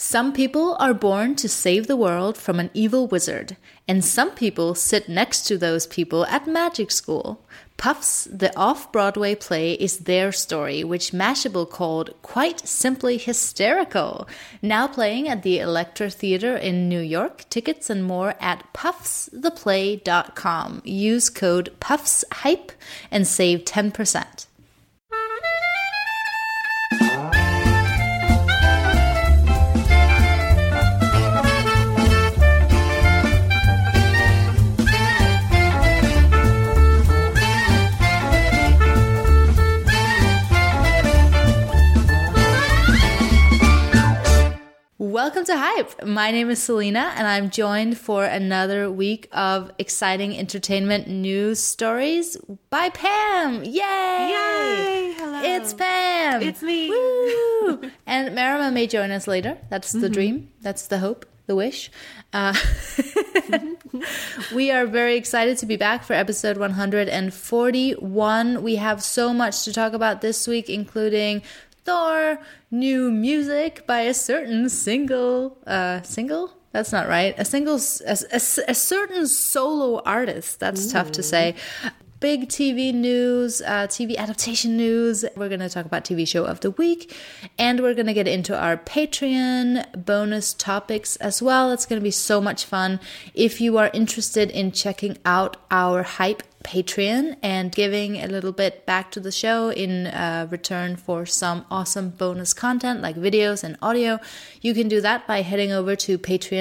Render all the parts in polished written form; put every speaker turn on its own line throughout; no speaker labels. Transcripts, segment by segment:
Some people are born to save the world from an evil wizard, and some people sit next to those people at magic school. Puffs, the off-Broadway play, is their story, which Mashable called quite simply hysterical. Now playing at the Electra Theater in New York. Tickets and more at puffstheplay.com. Use code PUFFSHYPE and save 10%. Welcome to Hype. My name is Selena, and I'm joined for another week of exciting entertainment news stories by Pam. Yay!
Yay! Hello.
It's Pam.
It's me.
Woo! And Marima may join us later. That's the dream. That's the hope. The wish. We are very excited to be back for episode 141. We have so much to talk about this week, including Thor, new music by a certain single? That's not right. A certain solo artist. That's tough to say. Big TV news, TV adaptation news. We're going to talk about TV show of the week. And we're going to get into our Patreon bonus topics as well. It's going to be so much fun. If you are interested in checking out our Hype Patreon and giving a little bit back to the show in return for some awesome bonus content like videos and audio, you can do that by heading over to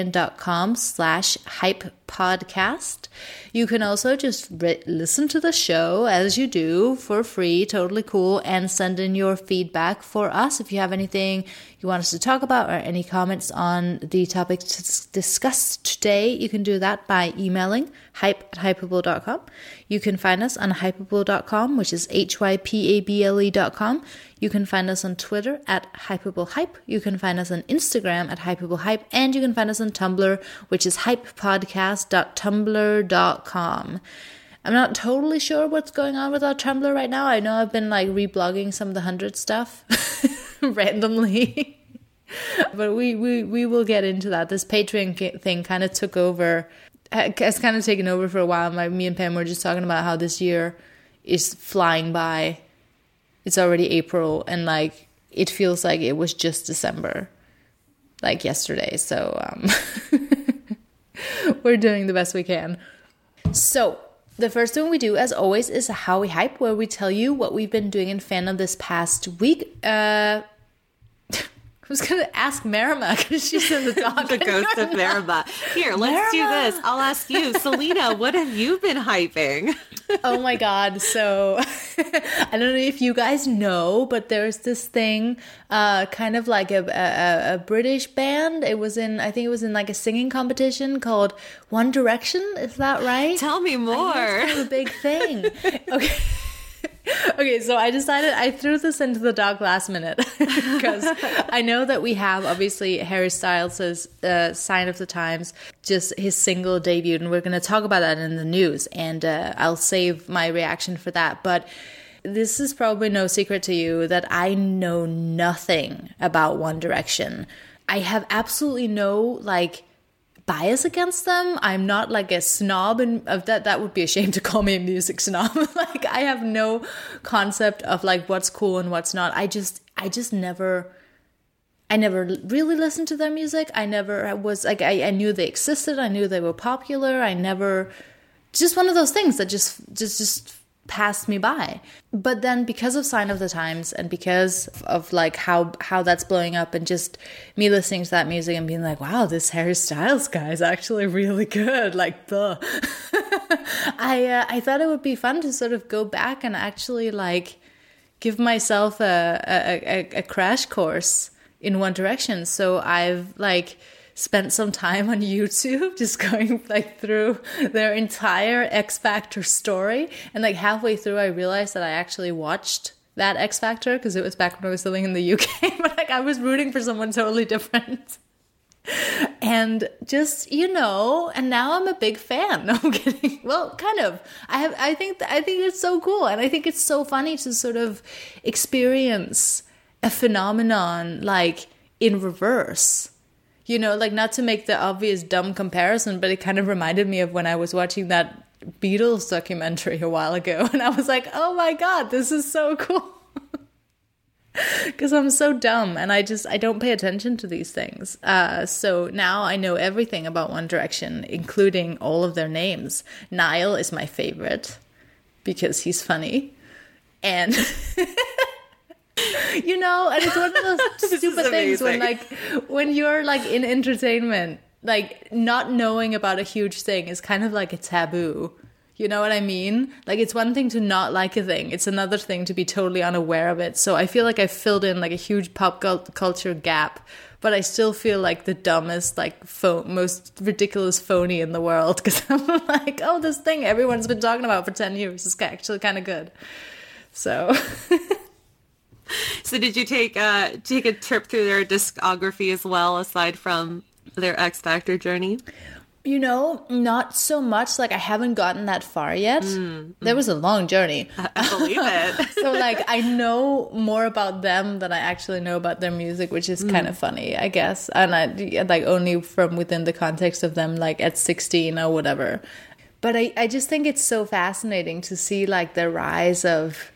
patreon.com/hypepodcast. You can also just listen to the show as you do for free, totally cool, and send in your feedback for us. If you have anything you want us to talk about or any comments on the topics discussed today, you can do that by emailing hype@hypable.com. You can find us on hypable.com, which is hypable.com. You can find us on Twitter at hypablehype. You can find us on Instagram at hypablehype. And you can find us on Tumblr, which is hypepodcast.tumblr.com. I'm not totally sure what's going on with our Tumblr right now. I know I've been like reblogging some of the 100 stuff randomly. But we will get into that. This Patreon thing kind of took over, has kind of taken over for a while. Me and Pam were just talking about how this year is flying by. It's already April, and like it feels like it was just December, like yesterday. So we're doing the best we can. So the first thing we do, as always, is How We Hype, where we tell you what we've been doing in fandom this past week. I was going to ask Marima because she's in the dog.
The ghost of Marima. Here, let's do this. I'll ask you. Selena, what have you been hyping?
Oh my God. So I don't know if you guys know, but there's this thing, kind of like a British band. I think it was in like a singing competition called One Direction. Is that right?
Tell me more.
It's kind of a big thing. Okay. Okay, so I decided I threw this into the dog last minute because I know that we have obviously Harry Styles' Sign of the Times, just his single debut, and we're going to talk about that in the news, and I'll save my reaction for that. But this is probably no secret to you that I know nothing about One Direction. I have absolutely no bias against them. I'm not like a snob, and that would be a shame to call me a music snob. Like I have no concept of like what's cool and what's not. I never really listened to their music. I never was like, I knew they existed. I knew they were popular. I never, just one of those things that just passed me by. But then because of Sign of the Times and because of like how that's blowing up and just me listening to that music and being like, wow, this Harry Styles guy is actually really good. Like, I thought it would be fun to sort of go back and actually like give myself a crash course in One Direction. So I've like spent some time on YouTube just going like through their entire X Factor story, and like halfway through I realized that I actually watched that X Factor because it was back when I was living in the UK, but like I was rooting for someone totally different. And just, and now I'm a big fan. No, I'm kidding. Well, kind of. I think it's so cool, and I think it's so funny to sort of experience a phenomenon like in reverse. You know, like, not to make the obvious dumb comparison, but it kind of reminded me of when I was watching that Beatles documentary a while ago, and I was like, oh my God, this is so cool. Because I'm so dumb, and I don't pay attention to these things. So now I know everything about One Direction, including all of their names. Niall is my favorite because he's funny. And you know, and it's one of those stupid things when you're like in entertainment, like not knowing about a huge thing is kind of like a taboo. You know what I mean? Like, it's one thing to not like a thing. It's another thing to be totally unaware of it. So I feel like I filled in like a huge pop culture gap, but I still feel like the dumbest, like most ridiculous phony in the world. Because I'm like, oh, this thing everyone's been talking about for 10 years is actually kind of good. So...
So did you take a trip through their discography as well, aside from their X Factor journey?
You know, not so much. Like, I haven't gotten that far yet. There was a long journey.
I believe it.
So, like, I know more about them than I actually know about their music, which is kind of funny, I guess. And I, like, only from within the context of them, like, at 16 or whatever. But I just think it's so fascinating to see, like, the rise of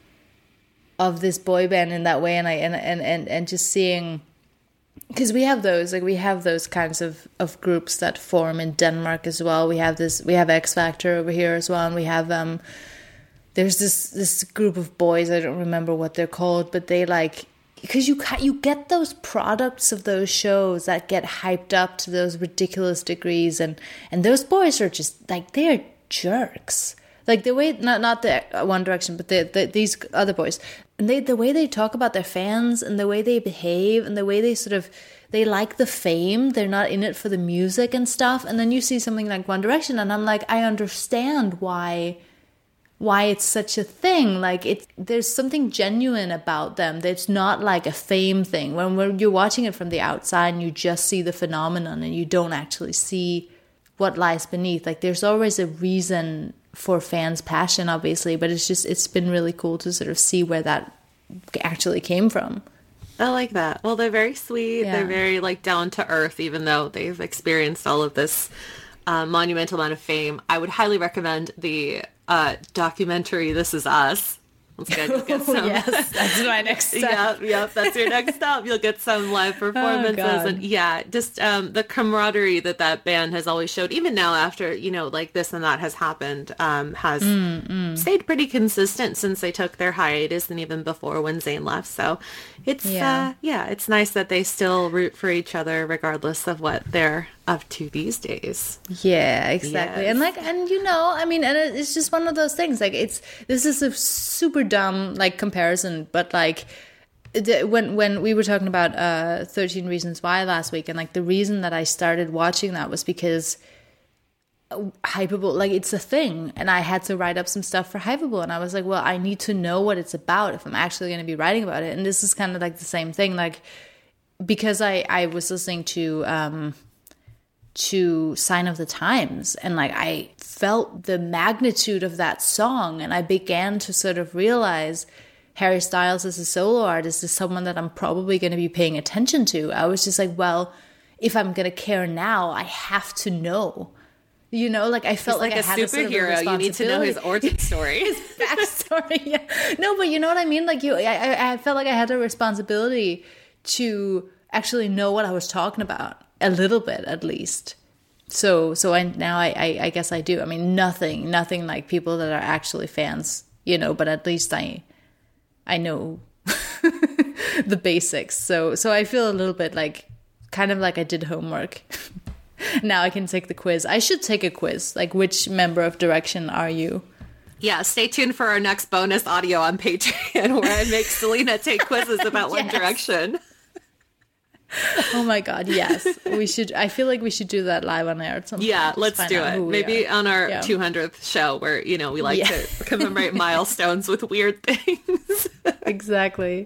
this boy band in that way. And just seeing... Because we have those kinds of groups that form in Denmark as well. We have X Factor over here as well, and we have there's this group of boys, I don't remember what they're called, but they like, because you get those products of those shows that get hyped up to those ridiculous degrees, and those boys are just like, they're jerks. Like, the way, not the One Direction, but these other boys, and the way they talk about their fans, and the way they behave, and the way they sort of, they like the fame, they're not in it for the music and stuff. And then you see something like One Direction, and I'm like, I understand why it's such a thing. Like, there's something genuine about them. It's not like a fame thing. When you're watching it from the outside, and you just see the phenomenon, and you don't actually see what lies beneath. Like, there's always a reason for fans' passion, obviously, but it's been really cool to sort of see where that actually came from.
I like that. Well, they're very sweet. Yeah. They're very, like, down to earth, even though they've experienced all of this monumental amount of fame. I would highly recommend the documentary This Is Us. Let's get some.
Yes, that's my next step.
Yep, that's your next stop. You'll get some live performances, and just the camaraderie that band has always showed, even now after, you know, like, this and that has happened, has stayed pretty consistent since they took their hiatus, and even before when Zayn left. So it's it's nice that they still root for each other regardless of what they're up to these days.
Yeah, exactly. Yes. And you know, I mean, and it's just one of those things, like, this is a super dumb, like, comparison, but like, when we were talking about 13 Reasons Why last week, and like, the reason that I started watching that was because Hypable, like, it's a thing, and I had to write up some stuff for Hypable, and I was like, well, I need to know what it's about if I'm actually going to be writing about it. And this is kind of like the same thing, like, because I was listening to Sign of the Times, and like, I felt the magnitude of that song, and I began to sort of realize Harry Styles as a solo artist is someone that I'm probably going to be paying attention to. I was just like, well, if I'm going to care now, I have to know. You know, like, I felt like I had
a superhero. You need to know his origin story,
his backstory. Yeah. No, but you know what I mean. Like, I felt like I had a responsibility to actually know what I was talking about. A little bit, at least. So I guess I do. I mean, nothing like people that are actually fans, you know, but at least I know the basics. So I feel a little bit like, kind of like I did homework. Now I can take the quiz. I should take a quiz. Like, which member of Direction are you?
Yeah, stay tuned for our next bonus audio on Patreon, where I make Selena take quizzes about One Direction.
Oh my God, yes. We should. I feel like we should do that live on air at some point.
Yeah, let's do it. Maybe on our 200th show, where, you know, we like to commemorate milestones with weird things.
Exactly.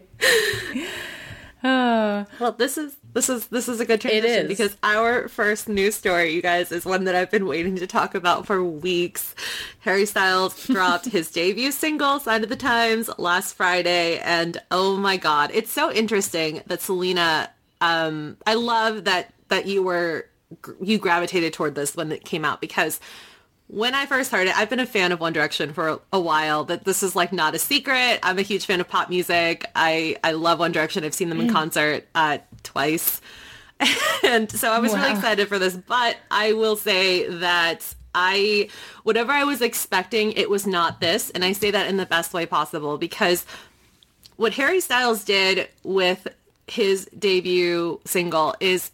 Well, this is a good transition, because our first news story, you guys, is one that I've been waiting to talk about for weeks. Harry Styles dropped his debut single, Sign of the Times, last Friday, and oh my God, it's so interesting that Selena, I love that that you gravitated toward this when it came out? Because when I first heard it, I've been a fan of One Direction for a while. That this is like not a secret. I'm a huge fan of pop music. I love One Direction. I've seen them in concert twice. And so I was really excited for this. But I will say that whatever I was expecting, it was not this. And I say that in the best way possible, because what Harry Styles did with his debut single is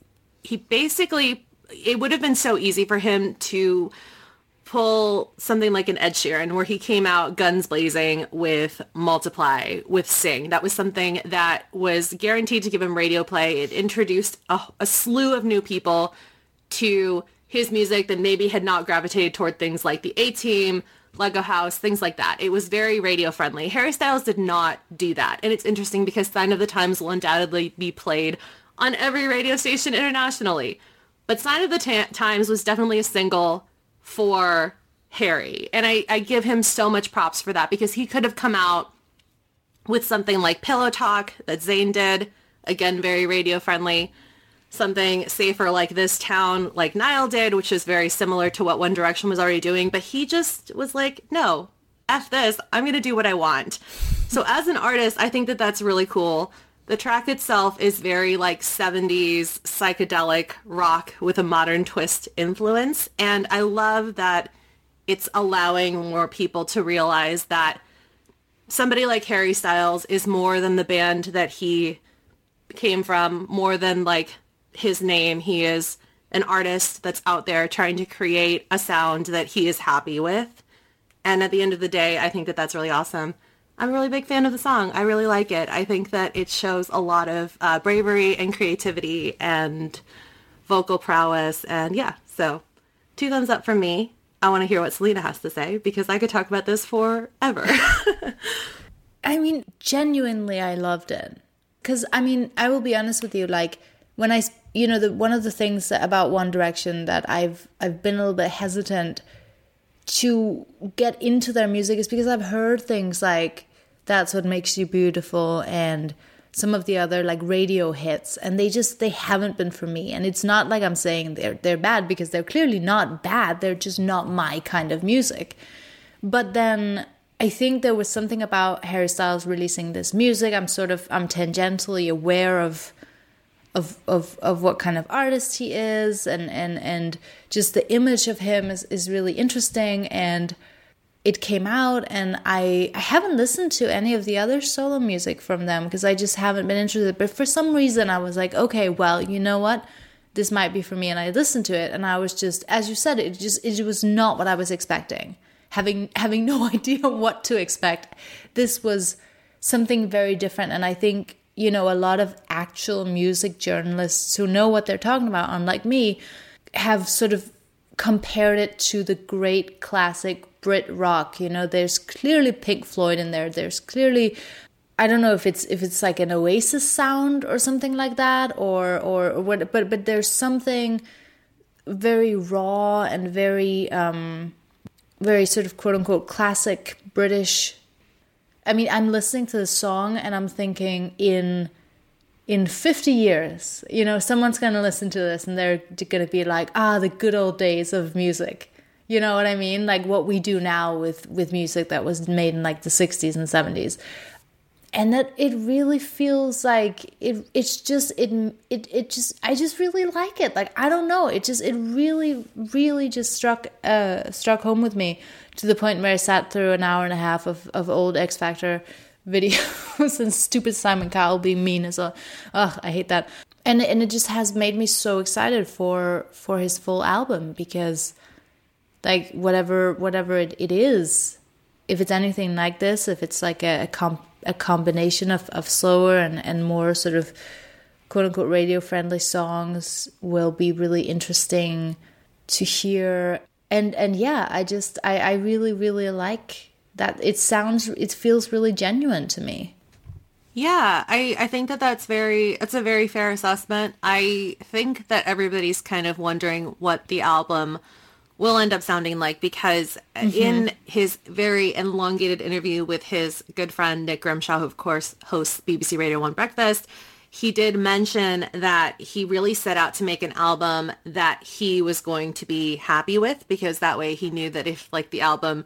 it would have been so easy for him to pull something like an Ed Sheeran, where he came out guns blazing with Multiply, with Sing. That was something that was guaranteed to give him radio play. It introduced a slew of new people to his music that maybe had not gravitated toward things like the A-Team, Lego House, things like that. It was very radio friendly. Harry Styles did not do that. And it's interesting because Sign of the Times will undoubtedly be played on every radio station internationally. But Sign of the Times was definitely a single for Harry. And I give him so much props for that, because he could have come out with something like Pillow Talk that Zayn did. Again, very radio friendly. Something safer like This Town, like Niall did, which is very similar to what One Direction was already doing. But he just was like, no, F this. I'm going to do what I want. So as an artist, I think that that's really cool. The track itself is very like 70s psychedelic rock with a modern twist influence. And I love that it's allowing more people to realize that somebody like Harry Styles is more than the band that he came from, more than like his name. He is an artist that's out there trying to create a sound that he is happy with. And at the end of the day, I think that that's really awesome. I'm a really big fan of the song. I really like it. I think that it shows a lot of bravery and creativity and vocal prowess. And yeah, so 2 thumbs up from me. I want to hear what Selena has to say, because I could talk about this forever.
I mean, genuinely, I loved it. Because, I mean, I will be honest with you, like, when one of the things about One Direction that I've been a little bit hesitant to get into their music is because I've heard things like That's What Makes You Beautiful and some of the other like radio hits, and they haven't been for me. And it's not like I'm saying they're bad, because they're clearly not bad. They're just not my kind of music. But then I think there was something about Harry Styles releasing this music. I'm tangentially aware of what kind of artist he is, and just the image of him is really interesting. And it came out, and I haven't listened to any of the other solo music from them because I just haven't been interested. But for some reason I was like, okay, well, you know what? This might be for me. And I listened to it, and I was just, as you said, it was not what I was expecting. Having no idea what to expect. This was something very different. And I think, a lot of actual music journalists who know what they're talking about, unlike me, have sort of compared it to the great classic Brit rock. There's clearly Pink Floyd in there. There's clearly, I don't know if it's like an Oasis sound or something like that, or what, but there's something very raw and very very sort of quote unquote classic British. I mean, I'm listening to the song and I'm thinking in 50 years, someone's going to listen to this and they're going to be like, the good old days of music. You know what I mean? Like what we do now with music that was made in like the 60s and 70s. And that it really feels like I just really like it. Like, I don't know. It really, really just struck home with me to the point where I sat through an hour and a half of old X Factor videos and stupid Simon Cowell being mean as well. Ugh, I hate that. And it just has made me so excited for his full album, because like whatever it is, if it's anything like this, if it's like a combination of slower and more sort of quote unquote radio friendly songs, will be really interesting to hear. And yeah, I really, really like that. It feels really genuine to me.
Yeah, I think it's a very fair assessment. I think that everybody's kind of wondering what the album will end up sounding like, because in his very elongated interview with his good friend Nick Grimshaw, who of course hosts BBC Radio 1 Breakfast, he did mention that he really set out to make an album that he was going to be happy with, because that way he knew that if like the album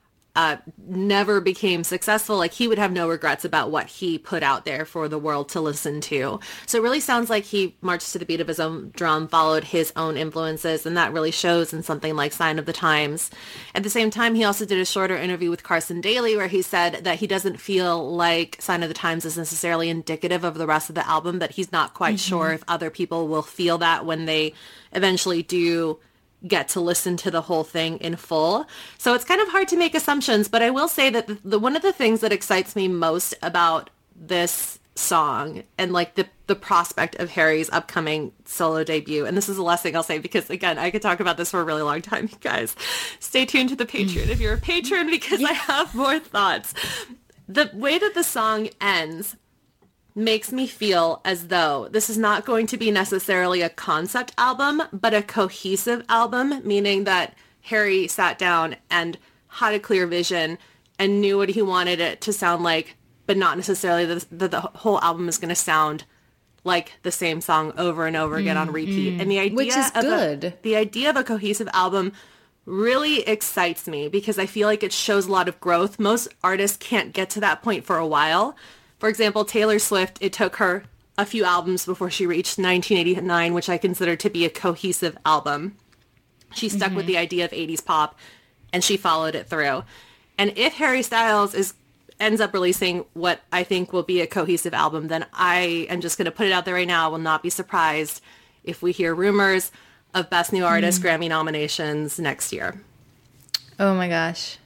never became successful, like he would have no regrets about what he put out there for the world to listen to. So it really sounds like he marched to the beat of his own drum, followed his own influences, and that really shows in something like Sign of the Times. At the same time, he also did a shorter interview with Carson Daly where he said that he doesn't feel like Sign of the Times is necessarily indicative of the rest of the album, that he's not quite sure if other people will feel that when they eventually do get to listen to the whole thing in full. So it's kind of hard to make assumptions, but I will say that one of the things that excites me most about this song and like the prospect of Harry's upcoming solo debut, and this is the last thing I'll say because again, I could talk about this for a really long time, you guys. Stay tuned to the Patreon if you're a patron because I have more thoughts. The way that the song ends makes me feel as though this is not going to be necessarily a concept album, but a cohesive album, meaning that Harry sat down and had a clear vision and knew what he wanted it to sound like, but not necessarily that the whole album is going to sound like the same song over and over again on repeat. And the idea
which is good.
The idea of a cohesive album really excites me because I feel like it shows a lot of growth. Most artists can't get to that point for a while. For example, Taylor Swift, it took her a few albums before she reached 1989, which I consider to be a cohesive album. She stuck with the idea of 80s pop, and she followed it through. And if Harry Styles ends up releasing what I think will be a cohesive album, then I am just going to put it out there right now. I will not be surprised if we hear rumors of Best New Artist Grammy nominations next year.
Oh my gosh.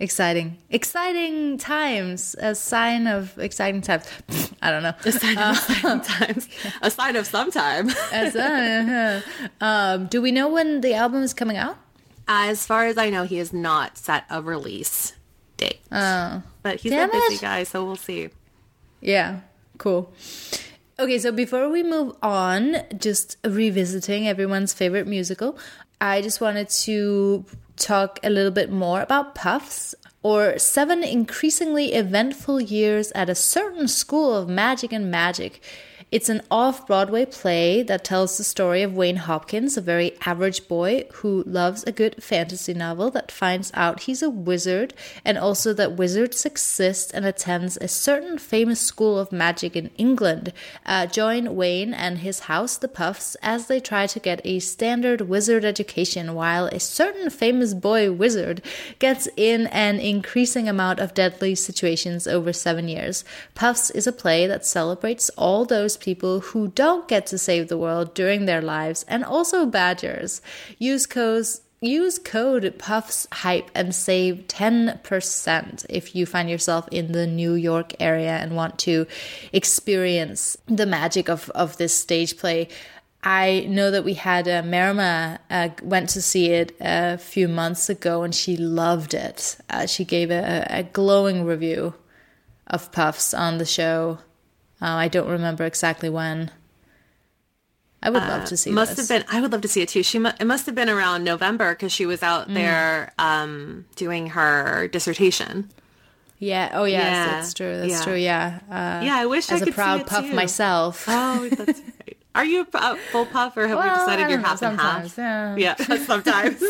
Exciting times. A sign of exciting times. I don't know.
A sign of exciting times. A sign of some time.
Do we know when the album is coming out?
As far as I know, he has not set a release date. Oh. But he's a busy guy, so we'll see.
Yeah, cool. Okay, so before we move on, just revisiting everyone's favorite musical, I just wanted to talk a little bit more about Puffs, or 7 increasingly eventful years at a certain school of magic and magic. It's an off-Broadway play that tells the story of Wayne Hopkins, a very average boy who loves a good fantasy novel that finds out he's a wizard, and also that wizards exist, and attends a certain famous school of magic in England. Join Wayne and his house, the Puffs, as they try to get a standard wizard education, while a certain famous boy wizard gets in an increasing amount of deadly situations over 7 years. Puffs is a play that celebrates all those people who don't get to save the world during their lives, and also badgers. Use code Puffs Hype and save 10% if you find yourself in the New York area and want to experience the magic of this stage play. I know that we had Marima went to see it a few months ago and she loved it. She gave a glowing review of Puffs on the show. I don't remember exactly when. I would love to see this.
I would love to see it too. It must have been around November because she was out there doing her dissertation.
Yeah. Oh, yes, yeah. That's true. That's true. Yeah.
Yeah, I wish I could see it too.
As a proud Puff myself.
Oh, that's right. Are you a full Puff or have we decided you're half and half?
Yeah,
sometimes.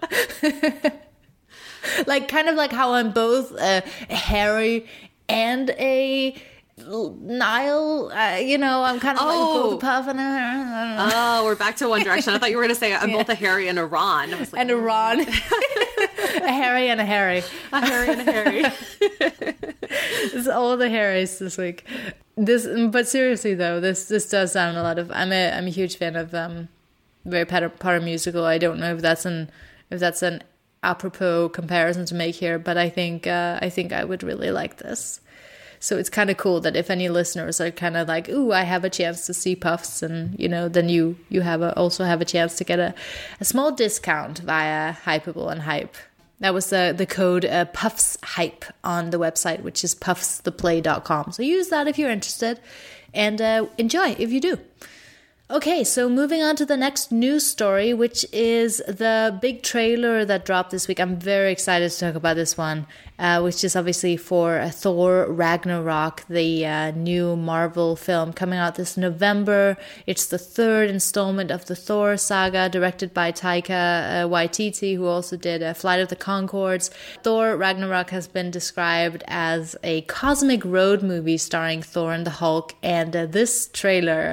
Like kind of like how I'm both a Harry and a Niall, I'm kind of like both a Puff and
Oh, we're back to One Direction. I thought you were going to say I'm both a Harry and a Ron. I was like,
and a Ron. A Harry and a Harry.
A Harry and a Harry.
It's all the Harrys this week. But seriously though, this does sound a lot of. I'm a huge fan of Very Potter musical. I don't know if that's an apropos comparison to make here, but I think I would really like this. So it's kind of cool that if any listeners are kind of like, ooh, I have a chance to see Puffs, and then you also have a chance to get a small discount via Hypable and Hype. That was the code Puffs Hype on the website, which is puffstheplay.com. So use that if you're interested, and enjoy if you do. Okay, so moving on to the next news story, which is the big trailer that dropped this week. I'm very excited to talk about this one, which is obviously for Thor Ragnarok, the new Marvel film coming out this November. It's the third installment of the Thor saga, directed by Taika Waititi, who also did Flight of the Conchords. Thor Ragnarok has been described as a cosmic road movie starring Thor and the Hulk, and this trailer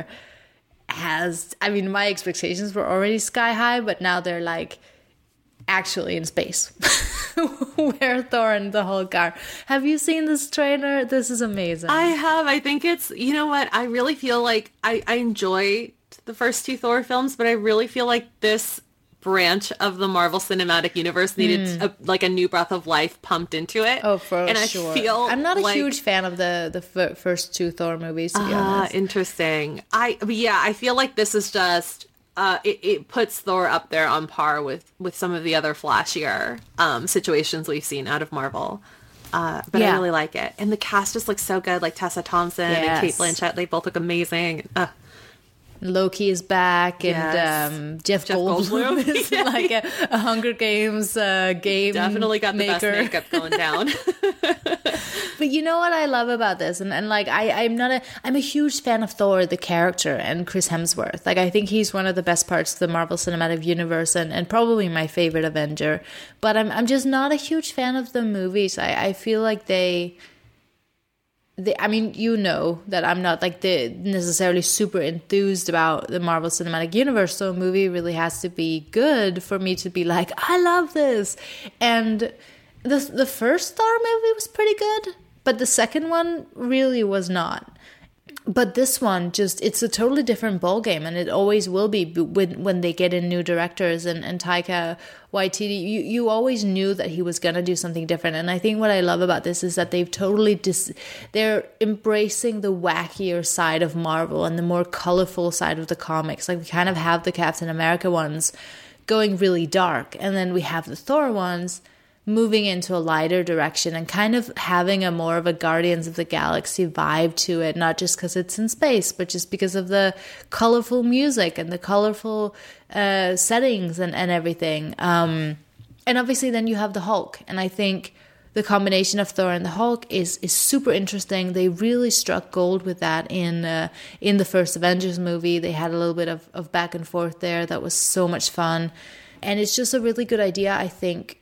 my expectations were already sky high, but now they're like actually in space where Thor and the Hulk are. Have you seen this trailer? This is amazing.
I have. I think it's, you know what? I really feel like I enjoy the first two Thor films, but I really feel like this branch of the Marvel Cinematic Universe needed a new breath of life pumped into it.
Oh, for sure. I'm not a huge fan of the first two Thor movies, to be honest.
Interesting. I feel like this is just it puts Thor up there on par with some of the other flashier situations we've seen out of Marvel. I really like it, and the cast just looks so good. Like Tessa Thompson and Cate Blanchett, they both look amazing.
Loki is back, and Jeff Goldblum is like a Hunger Games game
definitely got the best makeup going down.
But you know what I love about this, and like I'm a huge fan of Thor the character and Chris Hemsworth. Like I think he's one of the best parts of the Marvel Cinematic Universe, and probably my favorite Avenger. But I'm just not a huge fan of the movies. I feel like I mean, you know that I'm not like necessarily super enthused about the Marvel Cinematic Universe, so a movie really has to be good for me to be like, I love this. And the first Thor movie was pretty good, but the second one really was not. But this one, it's a totally different ballgame, and it always will be when they get in new directors. And Taika Waititi, you always knew that he was going to do something different. And I think what I love about this is that they've totally they're embracing the wackier side of Marvel and the more colorful side of the comics. Like we kind of have the Captain America ones going really dark, and then we have the Thor ones moving into a lighter direction and kind of having a more of a Guardians of the Galaxy vibe to it, not just because it's in space, but just because of the colorful music and the colorful settings and everything. And obviously then you have the Hulk, and I think the combination of Thor and the Hulk is super interesting. They really struck gold with that in the first Avengers movie. They had a little bit of back and forth there that was so much fun, and it's just a really good idea, I think,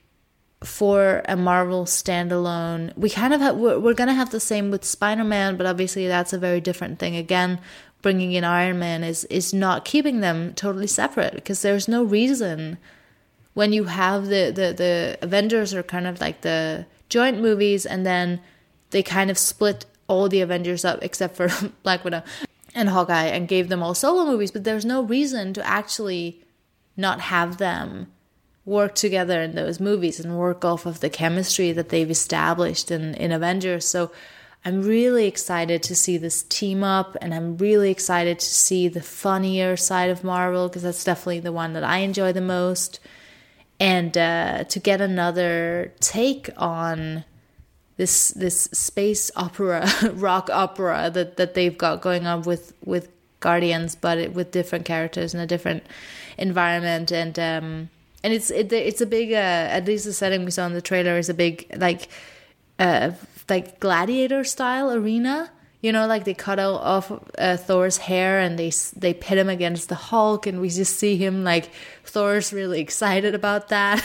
for a Marvel standalone. We kind of we're gonna have the same with Spider-Man, but obviously that's a very different thing. Again, bringing in Iron Man is not keeping them totally separate, because there's no reason when you have the Avengers are kind of like the joint movies, and then they kind of split all the Avengers up except for Black Widow and Hawkeye and gave them all solo movies. But there's no reason to actually not have them work together in those movies and work off of the chemistry that they've established in Avengers. So I'm really excited to see this team up, and I'm really excited to see the funnier side of Marvel, because that's definitely the one that I enjoy the most. And to get another take on this space opera, rock opera that they've got going on with Guardians, but with different characters in a different environment. And it's a big, at least the setting we saw in the trailer is a big, like gladiator style arena. You know, like they cut off Thor's hair and they pit him against the Hulk, and we just see him, like, Thor's really excited about that,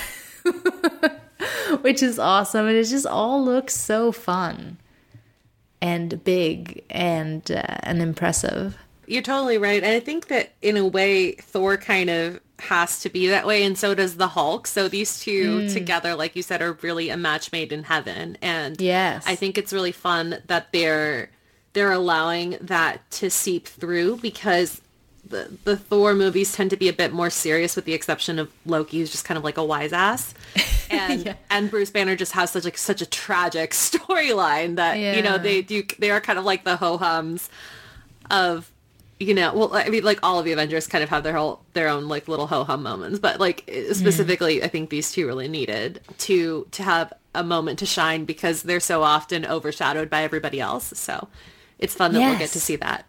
which is awesome. And it just all looks so fun and big and impressive.
You're totally right. And I think that in a way, Thor kind of has to be that way, and so does the Hulk. So these two together, like you said, are really a match made in heaven. And
yes,
I think it's really fun that they're allowing that to seep through, because the Thor movies tend to be a bit more serious, with the exception of Loki, who's just kind of like a wise ass. And and Bruce Banner just has such a tragic storyline that you know they are kind of like the ho-hums of, you know, well, I mean, like all of the Avengers kind of have their own like little ho-hum moments, but like specifically, I think these two really needed to have a moment to shine, because they're so often overshadowed by everybody else. So it's fun that we'll get to see that.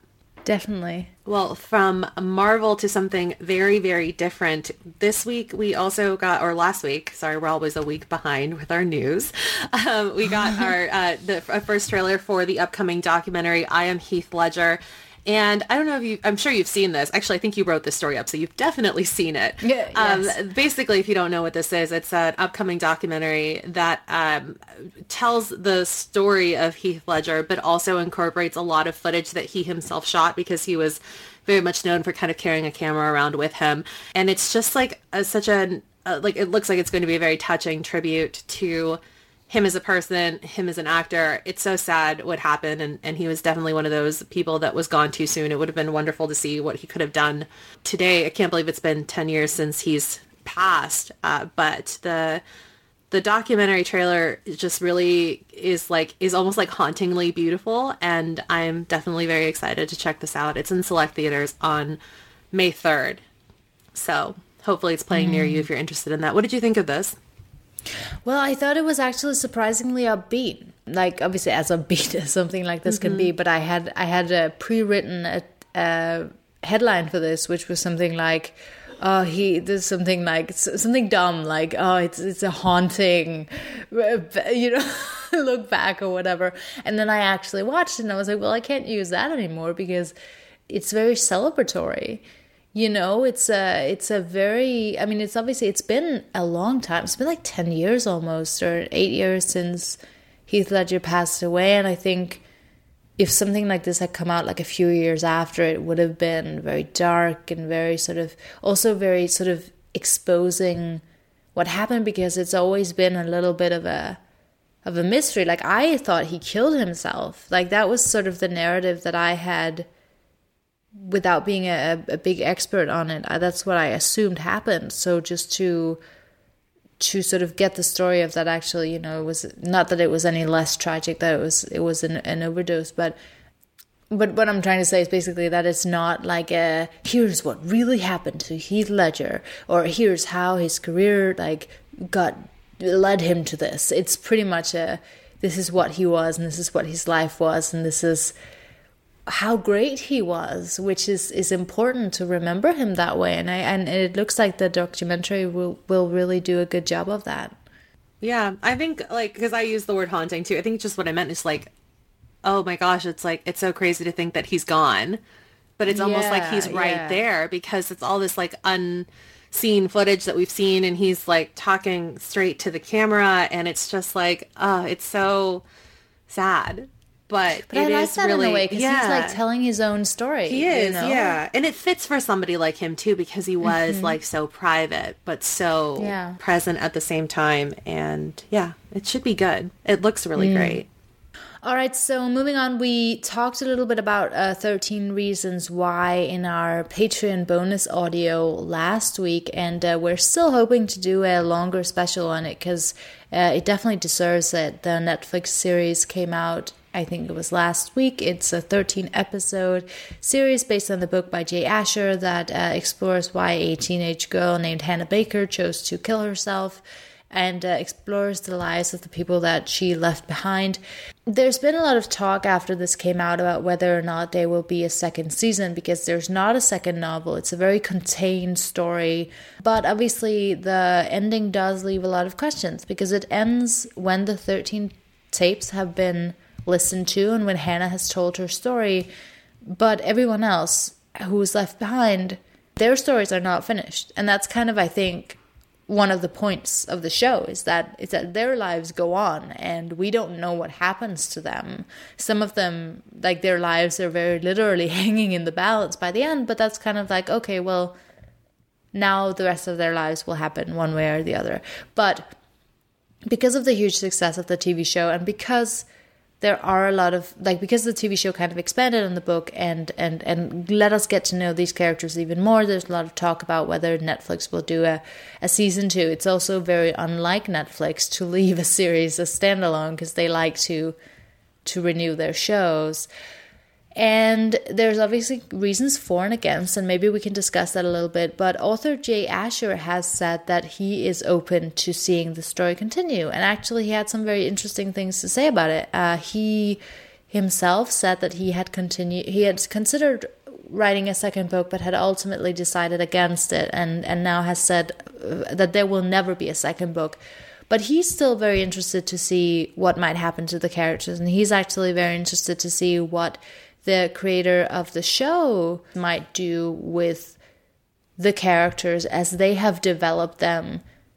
definitely.
Well, from Marvel to something very, very different. This week we also got, or last week, sorry, we're always a week behind with our news. We got our the first trailer for the upcoming documentary, I Am Heath Ledger. And I don't know if I'm sure you've seen this. Actually, I think you wrote this story up, so you've definitely seen it.
Yeah, yes.
Basically, if you don't know what this is, it's an upcoming documentary that tells the story of Heath Ledger, but also incorporates a lot of footage that he himself shot because he was very much known for kind of carrying a camera around with him. And it's just like it looks like it's going to be a very touching tribute to him as a person, him as an actor. It's so sad what happened, and he was definitely one of those people that was gone too soon. It would have been wonderful to see what he could have done today. I can't believe it's been 10 years since he's passed, but the documentary trailer just really is almost like hauntingly beautiful, and I'm definitely very excited to check this out. It's in select theaters on May 3rd, so hopefully it's playing near you if you're interested in that. What did you think of this?
Well, I thought it was actually surprisingly upbeat. Like, obviously, as upbeat as something like this can be, but I had pre-written a headline for this, which was something like, there's something like something dumb, like, it's a haunting, look back or whatever. And then I actually watched it and I was like, well, I can't use that anymore because it's very celebratory. It's a very, I mean, it's been a long time. It's been like 10 years almost, or 8 years since Heath Ledger passed away. And I think if something like this had come out like a few years after, it would have been very dark and very sort of exposing what happened, because it's always been a little bit of a mystery. Like, I thought he killed himself. Like, that was sort of the narrative that I had without being a big expert on it. That's what I assumed happened. So just to sort of get the story of that, actually, it was not that it was any less tragic that it was an overdose, but what I'm trying to say is basically that it's not like here's what really happened to Heath Ledger, or here's how his career led him to this. It's pretty much this is what he was, and this is what his life was, and this is how great he was, which is important to remember him that way. And it looks like the documentary will really do a good job of that.
Yeah, I think, because I use the word haunting too, I think just what I meant is oh my gosh, it's so crazy to think that he's gone, but it's almost like he's right there, because it's all this unseen footage that we've seen, and he's talking straight to the camera, and it's just it's so sad. But
I like that really, in a way, because he's telling his own story.
He is, yeah. And it fits for somebody like him too, because he was so private, but so present at the same time. And yeah, it should be good. It looks really great.
All right, so moving on, we talked a little bit about 13 Reasons Why in our Patreon bonus audio last week, and we're still hoping to do a longer special on it, because it definitely deserves it. The Netflix series came out, I think it was last week. It's a 13-episode series based on the book by Jay Asher that explores why a teenage girl named Hannah Baker chose to kill herself, and explores the lives of the people that she left behind. There's been a lot of talk after this came out about whether or not there will be a second season, because there's not a second novel. It's a very contained story. But obviously the ending does leave a lot of questions, because it ends when the 13 tapes have been listened to and when Hannah has told her story. But everyone else who was left behind, their stories are not finished. And that's kind of, I think, one of the points of the show is that their lives go on, and we don't know what happens to them. Some of them, their lives are very literally hanging in the balance by the end, but that's kind of okay, well, now the rest of their lives will happen one way or the other. But because of the huge success of the TV show, and because there are a lot of, because the TV show kind of expanded on the book and let us get to know these characters even more, there's a lot of talk about whether Netflix will do a season 2. It's also very unlike Netflix to leave a series as standalone, because they like to renew their shows. And there's obviously reasons for and against, and maybe we can discuss that a little bit. But author Jay Asher has said that he is open to seeing the story continue. And actually, he had some very interesting things to say about it. He himself said that he had considered writing a second book, but had ultimately decided against it, and now has said that there will never be a second book. But he's still very interested to see what might happen to the characters, and he's actually very interested to see what the creator of the show might do with the characters as they have developed them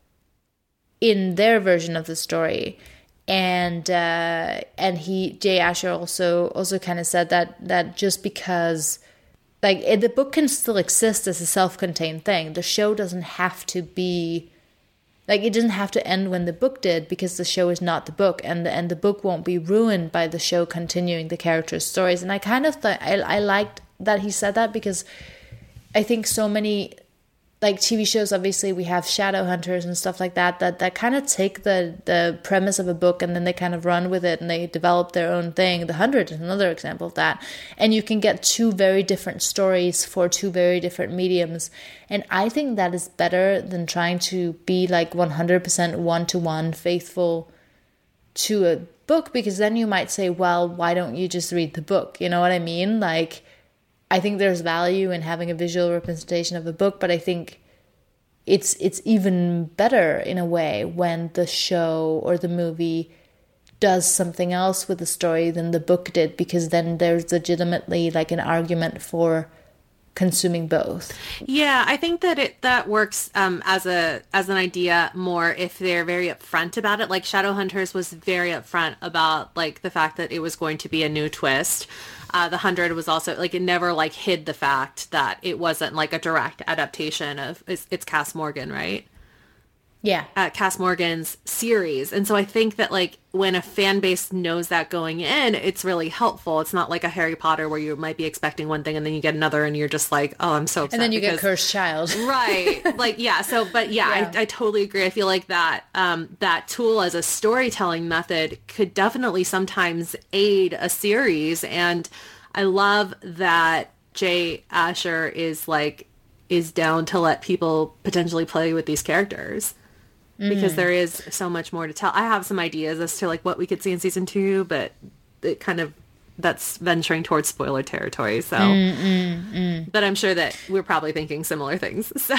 in their version of the story. And Jay Asher also kind of said that just because, like, the book can still exist as a self-contained thing. The show doesn't have to be, like, it doesn't have to end when the book did, because the show is not the book, and the book won't be ruined by the show continuing the characters' stories. And I kind of thought I liked that he said that, because I think so many, like, TV shows, obviously we have Shadowhunters and stuff like that kind of take the premise of a book and then they kind of run with it and they develop their own thing. The 100 is another example of that. And you can get two very different stories for two very different mediums. And I think that is better than trying to be like 100% one-to-one faithful to a book, because then you might say, well, why don't you just read the book? You know what I mean? Like, I think there's value in having a visual representation of a book, but I think it's even better in a way when the show or the movie does something else with the story than the book did, because then there's legitimately like an argument for consuming both.
Yeah, I think that works as an idea more if they're very upfront about it. Like Shadowhunters was very upfront about like the fact that it was going to be a new twist. The 100 was also like, it never like hid the fact that it wasn't like a direct adaptation of it's Cass Morgan, right?
Yeah.
Cass Morgan's series. And so I think that like when a fan base knows that going in, it's really helpful. It's not like a Harry Potter where you might be expecting one thing and then you get another and you're just like, oh, I'm so upset.
And then you get Cursed Child.
Right. Like, yeah. So, but yeah. I totally agree. I feel like that, that tool as a storytelling method could definitely sometimes aid a series. And I love that Jay Asher is down to let people potentially play with these characters. Because there is so much more to tell. I have some ideas as to like what we could see in season 2, but it kind of, that's venturing towards spoiler territory. So, but I'm sure that we're probably thinking similar things. So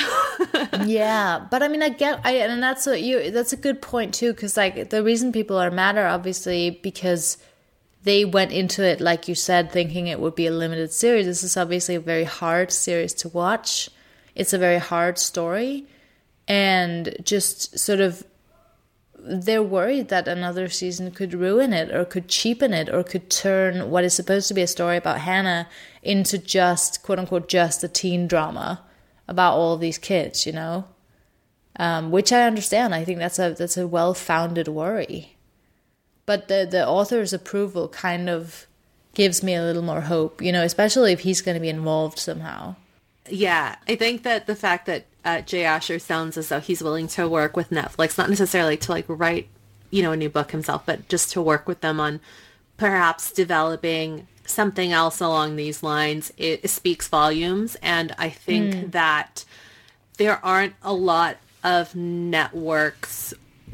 yeah, but I mean, and that's a good point too. Cause like the reason people are mad are obviously because they went into it, like you said, thinking it would be a limited series. This is obviously a very hard series to watch. It's a very hard story. And just sort of, they're worried that another season could ruin it or could cheapen it or could turn what is supposed to be a story about Hannah into just, quote unquote, just a teen drama about all of these kids, you know? Which I understand. I think that's a well-founded worry. But the author's approval kind of gives me a little more hope, you know, especially if he's going to be involved somehow.
Yeah, I think that the fact that Jay Asher sounds as though he's willing to work with Netflix, not necessarily to like write, you know, a new book himself, but just to work with them on perhaps developing something else along these lines, it speaks volumes. And I think that there aren't a lot of networks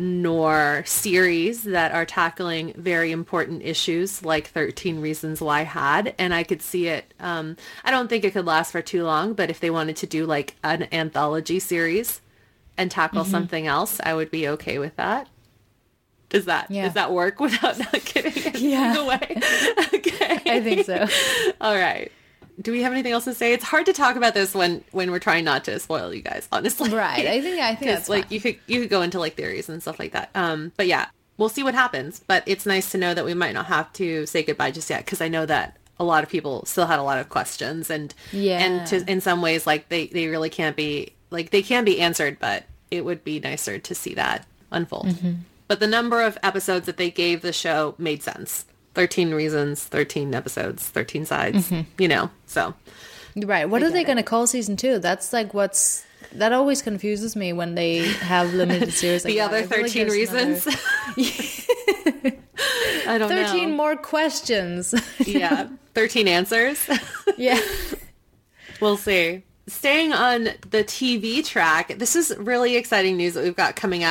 nor series that are tackling very important issues like 13 Reasons Why had, and I could see it. I don't think it could last for too long, but if they wanted to do like an anthology series and tackle something else, I would be okay with that. Does that work without not giving anything away? Okay.
I think so.
All right. Do we have anything else to say? It's hard to talk about this when we're trying not to spoil you guys, honestly.
Right. I think that's
like you could go into like theories and stuff like that. But yeah, we'll see what happens. But it's nice to know that we might not have to say goodbye just yet, because I know that a lot of people still had a lot of questions, and in some ways, like they really can't be, like they can be answered, but it would be nicer to see that unfold. But the number of episodes that they gave the show made sense. 13 reasons, 13 episodes, 13 sides, you know, so.
Right. What are they going to call season 2? That's like that always confuses me when they have limited series. Like
the other 13 reasons? I don't
13 know. More questions.
Yeah. 13 answers.
Yeah.
We'll see. Staying on the TV track, this is really exciting news that we've got coming up.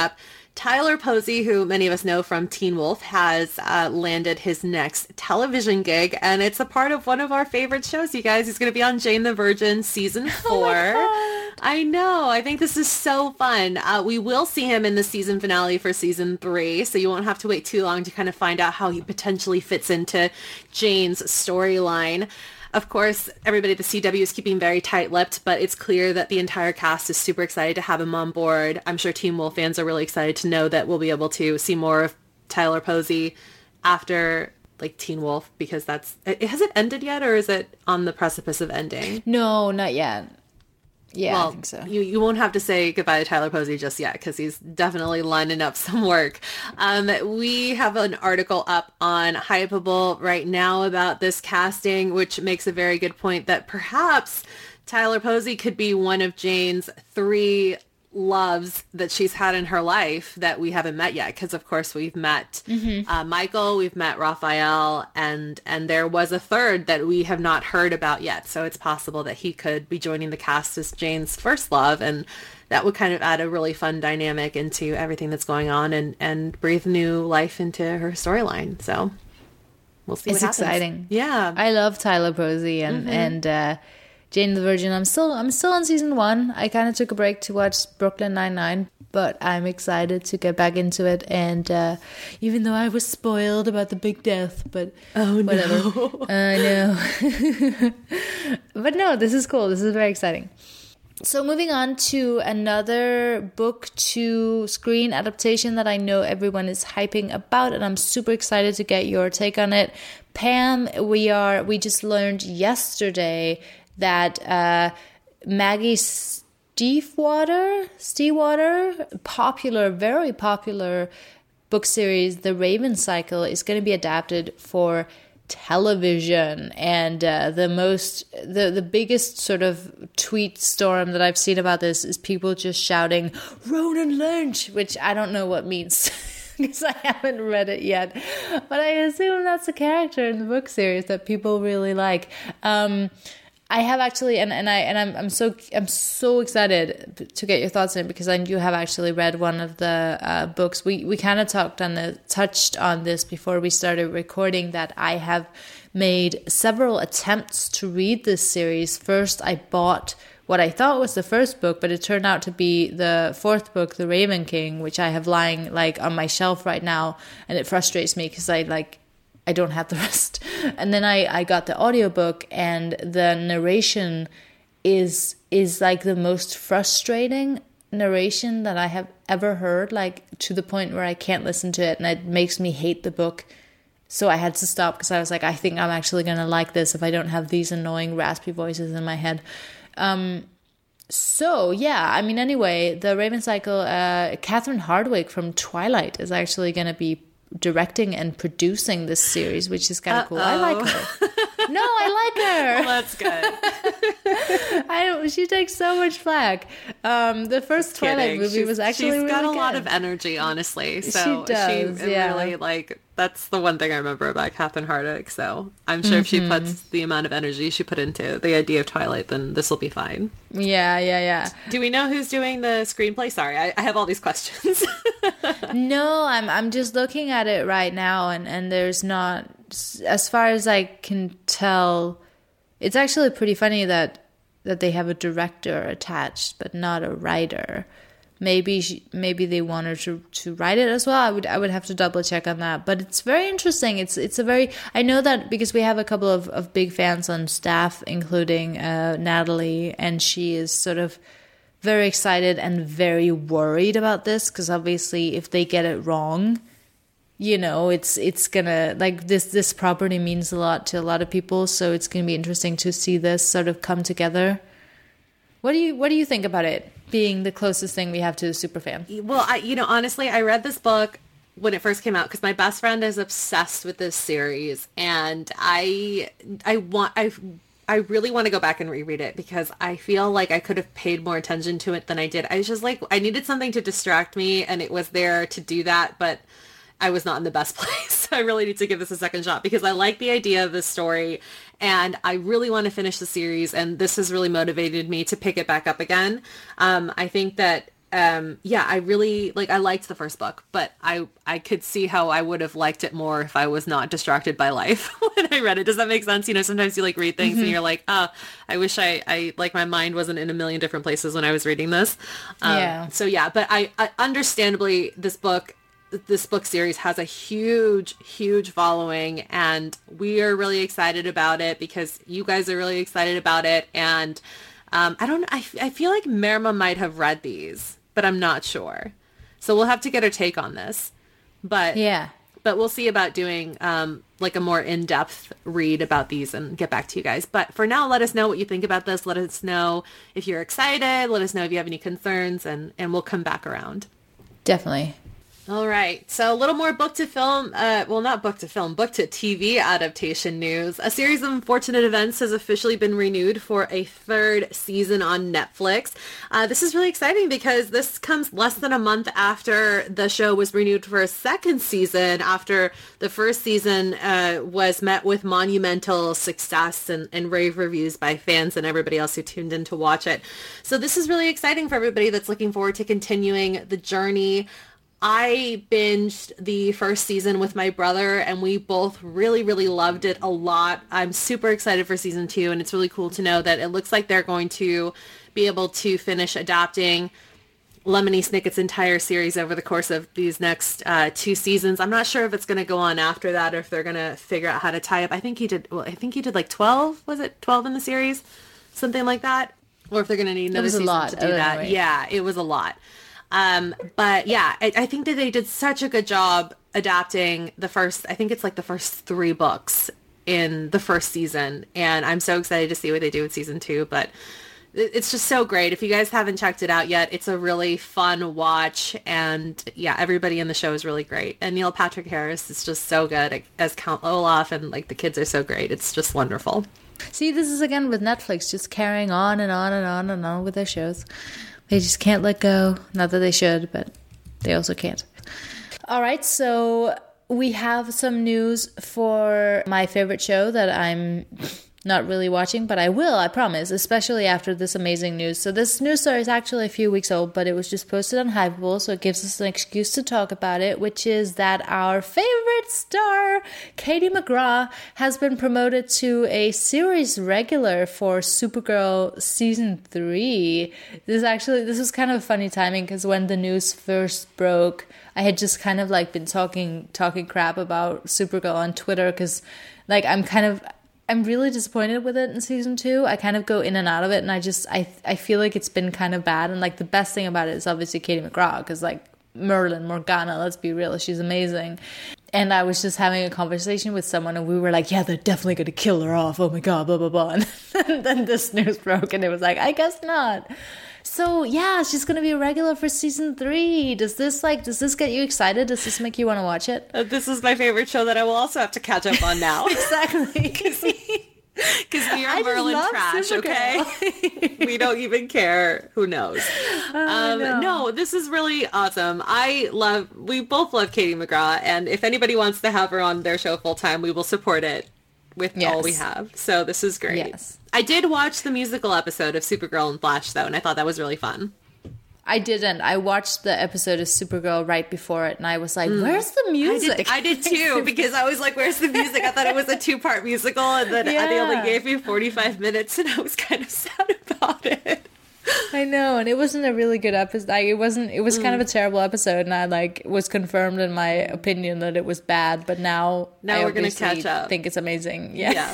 Tyler Posey, who many of us know from Teen Wolf, has landed his next television gig, and it's a part of one of our favorite shows, you guys. He's going to be on Jane the Virgin season 4. Oh, I know. I think this is so fun. We will see him in the season finale for season 3, so you won't have to wait too long to kind of find out how he potentially fits into Jane's storyline. Of course, everybody at the CW is keeping very tight-lipped, but it's clear that the entire cast is super excited to have him on board. I'm sure Teen Wolf fans are really excited to know that we'll be able to see more of Tyler Posey after like Teen Wolf, because has it ended yet, or is it on the precipice of ending?
No, not yet. Yeah,
well,
I think so.
You won't have to say goodbye to Tyler Posey just yet, because he's definitely lining up some work. We have an article up on Hypable right now about this casting, which makes a very good point that perhaps Tyler Posey could be one of Jane's 3 loves that she's had in her life that we haven't met yet, because of course we've met Michael, we've met Raphael, and there was a third that we have not heard about yet, so it's possible that he could be joining the cast as Jane's first love, and that would kind of add a really fun dynamic into everything that's going on and breathe new life into her storyline. So we'll see. It's
exciting.
Yeah,
I love Tyler Posey and Jane the Virgin. I'm still on season 1. I kind of took a break to watch Brooklyn Nine-Nine, but I'm excited to get back into it. And even though I was spoiled about the big death, but whatever.
No.
I know. But no, this is cool. This is very exciting. So moving on to another book to screen adaptation that I know everyone is hyping about, and I'm super excited to get your take on it. Pam, we just learned yesterday that Maggie Stiefvater, very popular book series, The Raven Cycle, is going to be adapted for television. And the biggest sort of tweet storm that I've seen about this is people just shouting Ronan Lynch, which I don't know what means. Because I haven't read it yet, but I assume that's a character in the book series that people really like. I have actually, I'm so excited to get your thoughts on it, because you have actually read one of the books. We kind of touched on this before we started recording, that I have made several attempts to read this series. First, I bought what I thought was the first book, but it turned out to be the 4th book, The Raven King, which I have lying like on my shelf right now, and it frustrates me because I don't have the rest. And then I got the audiobook, and the narration is like the most frustrating narration that I have ever heard, like to the point where I can't listen to it, and it makes me hate the book. So I had to stop, because I was like, I think I'm actually going to like this if I don't have these annoying raspy voices in my head. So yeah, I mean, anyway, The Raven Cycle, Catherine Hardwicke from Twilight is actually going to be directing and producing this series, which is kind of cool. I like her. No, I like her.
Well, that's good.
She takes so much flack. The first Twilight movie was actually really good.
She's got a lot of energy, honestly. So
she does,
really, that's the one thing I remember about Catherine Hardwicke. So I'm sure if she puts the amount of energy she put into the idea of Twilight, then this will be fine.
Yeah.
Do we know who's doing the screenplay? Sorry, I have all these questions.
No, I'm just looking at it right now, and there's not, as far as I can tell, it's actually pretty funny that they have a director attached, but not a writer. Maybe they want her to write it as well. I would have to double check on that. But it's very interesting. It's a very, I know that because we have a couple of big fans on staff, including Natalie, and she is sort of very excited and very worried about this, because obviously if they get it wrong, you know, it's gonna, like, this property means a lot to a lot of people, so it's gonna be interesting to see this sort of come together. What do you think about it being the closest thing we have to a superfan?
Well, honestly, I read this book when it first came out because my best friend is obsessed with this series, and I really want to go back and reread it because I feel like I could have paid more attention to it than I did. I was just like, I needed something to distract me, and it was there to do that, but I was not in the best place. I really need to give this a second shot because I like the idea of this story, and I really want to finish the series, and this has really motivated me to pick it back up again. I think that yeah, I really I liked the first book, but I could see how I would have liked it more if I was not distracted by life when I read it. Does that make sense? You know, sometimes you read things and you're like, I wish I my mind wasn't in a million different places when I was reading this. So yeah, but I understandably this book series has a huge following, and we are really excited about it because you guys are really excited about it. And I feel like Merma might have read these, but I'm not sure. So we'll have to get her take on this. But we'll see about doing a more in-depth read about these and get back to you guys. But for now, let us know what you think about this. Let us know if you're excited. Let us know if you have any concerns, and we'll come back around.
Definitely.
All right. So a little more book to film. Not book to film, book to TV adaptation news. A series of unfortunate events has officially been renewed for a third season on Netflix. This is really exciting because this comes less than a month after the show was renewed for a second season, after the first season was met with monumental success and rave reviews by fans and everybody else who tuned in to watch it. So this is really exciting for everybody that's looking forward to continuing the journey. I binged the first season with my brother, and we both really loved it a lot. I'm super excited for season 2, and it's really cool to know that it looks like they're going to be able to finish adapting Lemony Snicket's entire series over the course of these next 2 seasons. I'm not sure if it's going to go on after that or if they're going to figure out how to tie up. I think he did 12, was it 12 in the series? Something like that. Or if they're going to need another season to do that. Right. Yeah, it was a lot. But yeah, I think that they did such a good job adapting the first 3 books in the first season. And I'm so excited to see what they do with season 2, but it's just so great. If you guys haven't checked it out yet, it's a really fun watch. And yeah, everybody in the show is really great. And Neil Patrick Harris is just so good as Count Olaf, and the kids are so great. It's just wonderful.
See, this is again with Netflix, just carrying on and on and on and on with their shows. They just can't let go. Not that they should, but they also can't. All right, so we have some news for my favorite show that I'm not really watching, but I will, I promise, especially after this amazing news. So this news story is actually a few weeks old, but it was just posted on Hypable, so it gives us an excuse to talk about it, which is that our favorite star, Katie McGraw, has been promoted to a series regular for Supergirl Season 3. This was kind of funny timing, because when the news first broke, I had just kind of been talking crap about Supergirl on Twitter, because I'm really disappointed with it in season 2. I kind of go in and out of it, and I feel like it's been kind of bad. And the best thing about it is obviously Katie McGraw, because Merlin, Morgana, let's be real, she's amazing. And I was just having a conversation with someone, and we were like, yeah, they're definitely going to kill her off. Oh my God, blah, blah, blah. And then this news broke, and it was I guess not. So yeah, she's going to be a regular for season 3. Does this get you excited? Does this make you want to watch it?
This is my favorite show that I will also have to catch up on now.
Exactly.
Because we are Merlin trash, Supergirl. Okay? We don't even care. Who knows? No, this is really awesome. We both love Katie McGraw, and if anybody wants to have her on their show full time, we will support it with all we have. So this is great.
Yes.
I did watch the musical episode of Supergirl and Flash, though, and I thought that was really fun.
I didn't. I watched the episode of Supergirl right before it, and I was like, where's the music?
I did too, because I was like, where's the music? I thought it was a 2-part musical, and then they only gave me 45 minutes, and I was kind of sad about it.
I know, and it wasn't a really good episode. It was kind of a terrible episode, and I was confirmed in my opinion that it was bad, but now
we're going to catch up.
I think it's amazing. Yeah.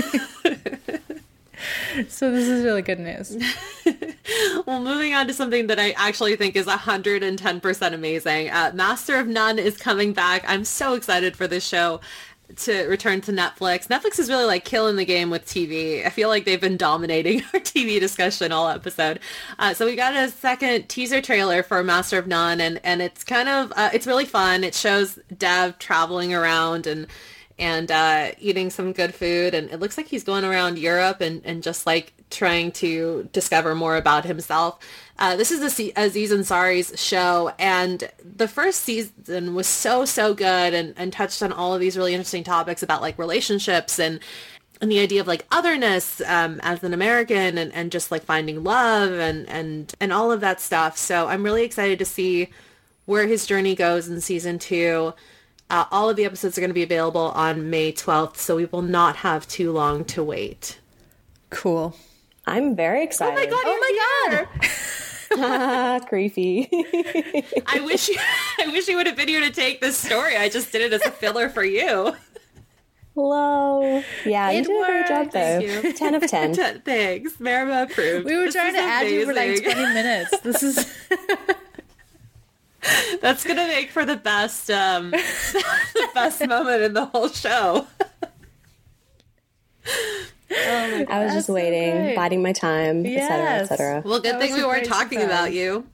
So this is really good news.
Well, moving on to something that I actually think is 110% amazing. Master of None is coming back. I'm so excited for this show to return to Netflix. Netflix is really killing the game with TV. I feel like they've been dominating our TV discussion all episode. So we got a second teaser trailer for Master of None, and it's kind of, it's really fun. It shows Dev traveling around and eating some good food, and it looks like he's going around Europe and just trying to discover more about himself. This is Aziz Ansari's show, and the first season was so good and touched on all of these really interesting topics about relationships and and the idea of like otherness as an American, and just like finding love and all of that stuff. So I'm really excited to see where his journey goes in season 2. All of the episodes are going to be available on May 12th, so we will not have too long to wait.
Cool.
I'm very excited.
Oh my God.
Creepy.
I wish you would have been here to take this story. I just did it as a filler for you.
Hello. Yeah, you
It
did a great job,
worked.
though.
Thank you.
10 of 10.
Thanks. Marima approved.
We were
This
trying to
is
add you for like
amazing.
20 minutes. This is...
That's going to make for the best the best moment in the whole show.
I was just
so
waiting,
great.
biding my time,
Yes.
etc.
Well, good
That
thing
was
we
a
weren't
great
talking
surprise.
about you.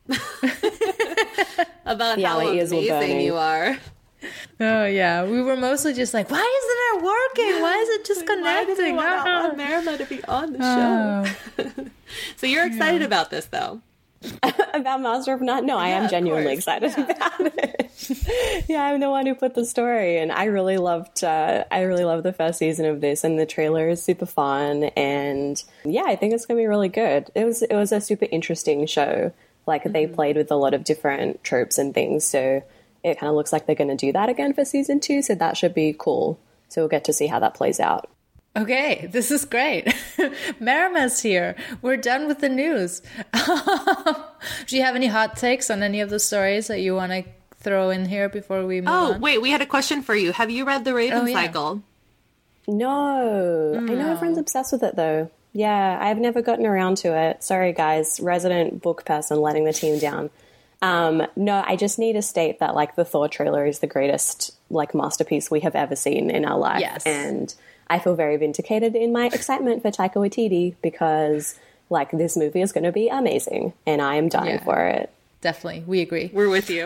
About
Yeah,
how
my ears were
amazing
burning.
you are.
Oh, yeah. We were mostly just like, why isn't it working? Why is it just
Why do they
connecting?
want Marima to be on the show? So you're excited about this, though.
About Master of None? No, I
Yeah,
am
of
genuinely
course.
excited about it. Yeah, I'm the one who put the story, and I really loved the first season of this, and the trailer is super fun, and yeah, I think it's gonna be really good. It was a super interesting show. Like they played with a lot of different tropes and things, so it kind of looks like they're going to do that again for season 2. So that should be cool. So we'll get to see how that plays out.
Okay, this is great. Marima's here. We're done with the news. Do you have any hot takes on any of the stories that you want to throw in here before we move
Oh,
on?
wait, we had a question for you. Have you read The Raven
Oh, yeah.
Cycle?
No, I know everyone's obsessed with it though. Yeah, I've never gotten around to it. Sorry, guys, resident book person letting the team down. No, I just need to state that like the Thor trailer is the greatest like masterpiece we have ever seen in our life.
Yes.
And I feel very vindicated in my excitement for Taika Waititi because like this movie is going to be amazing and I am dying
Yeah.
for it.
Definitely, we agree.
We're with you.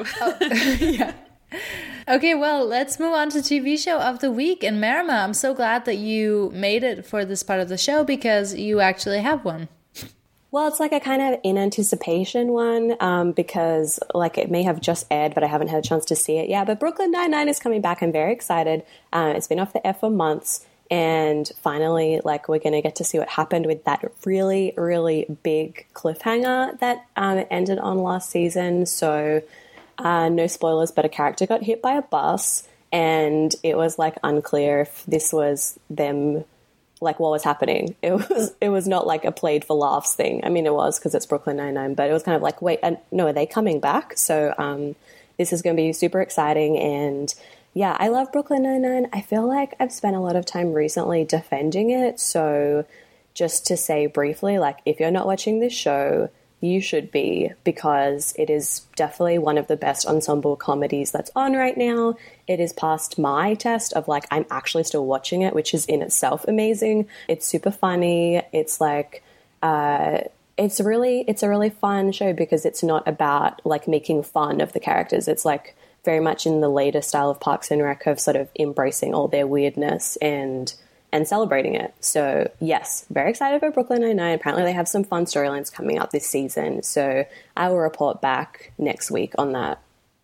Okay, well, let's move on to TV show of the week. And Marima, I'm so glad that you made it for this part of the show because you actually have one.
Well, it's like a kind of in anticipation one because like it may have just aired, but I haven't had a chance to see it yet. But Brooklyn Nine-Nine is coming back. I'm very excited. It's been off the air for months. And finally, like we're going to get to see what happened with that really, really big cliffhanger that ended on last season. So no spoilers, but a character got hit by a bus. And it was like unclear if this was them, like what was happening. It was not like a played for laughs thing. I mean, it was because it's Brooklyn Nine-Nine, but it was kind of like, wait, no, are they coming back? So this is going to be super exciting. And yeah, I love Brooklyn Nine-Nine. I feel like I've spent a lot of time recently defending it. So just to say briefly, like if you're not watching this show, you should be, because it is definitely one of the best ensemble comedies that's on right now. It is past my test of like, I'm actually still watching it, which is in itself amazing. It's super funny. It's like, it's a really fun show because it's not about like making fun of the characters. It's like very much in the later style of Parks and Rec of sort of embracing all their weirdness and celebrating it. So yes, very excited for Brooklyn Nine-Nine. Apparently they have some fun storylines coming up this season. So I will report back next week on that.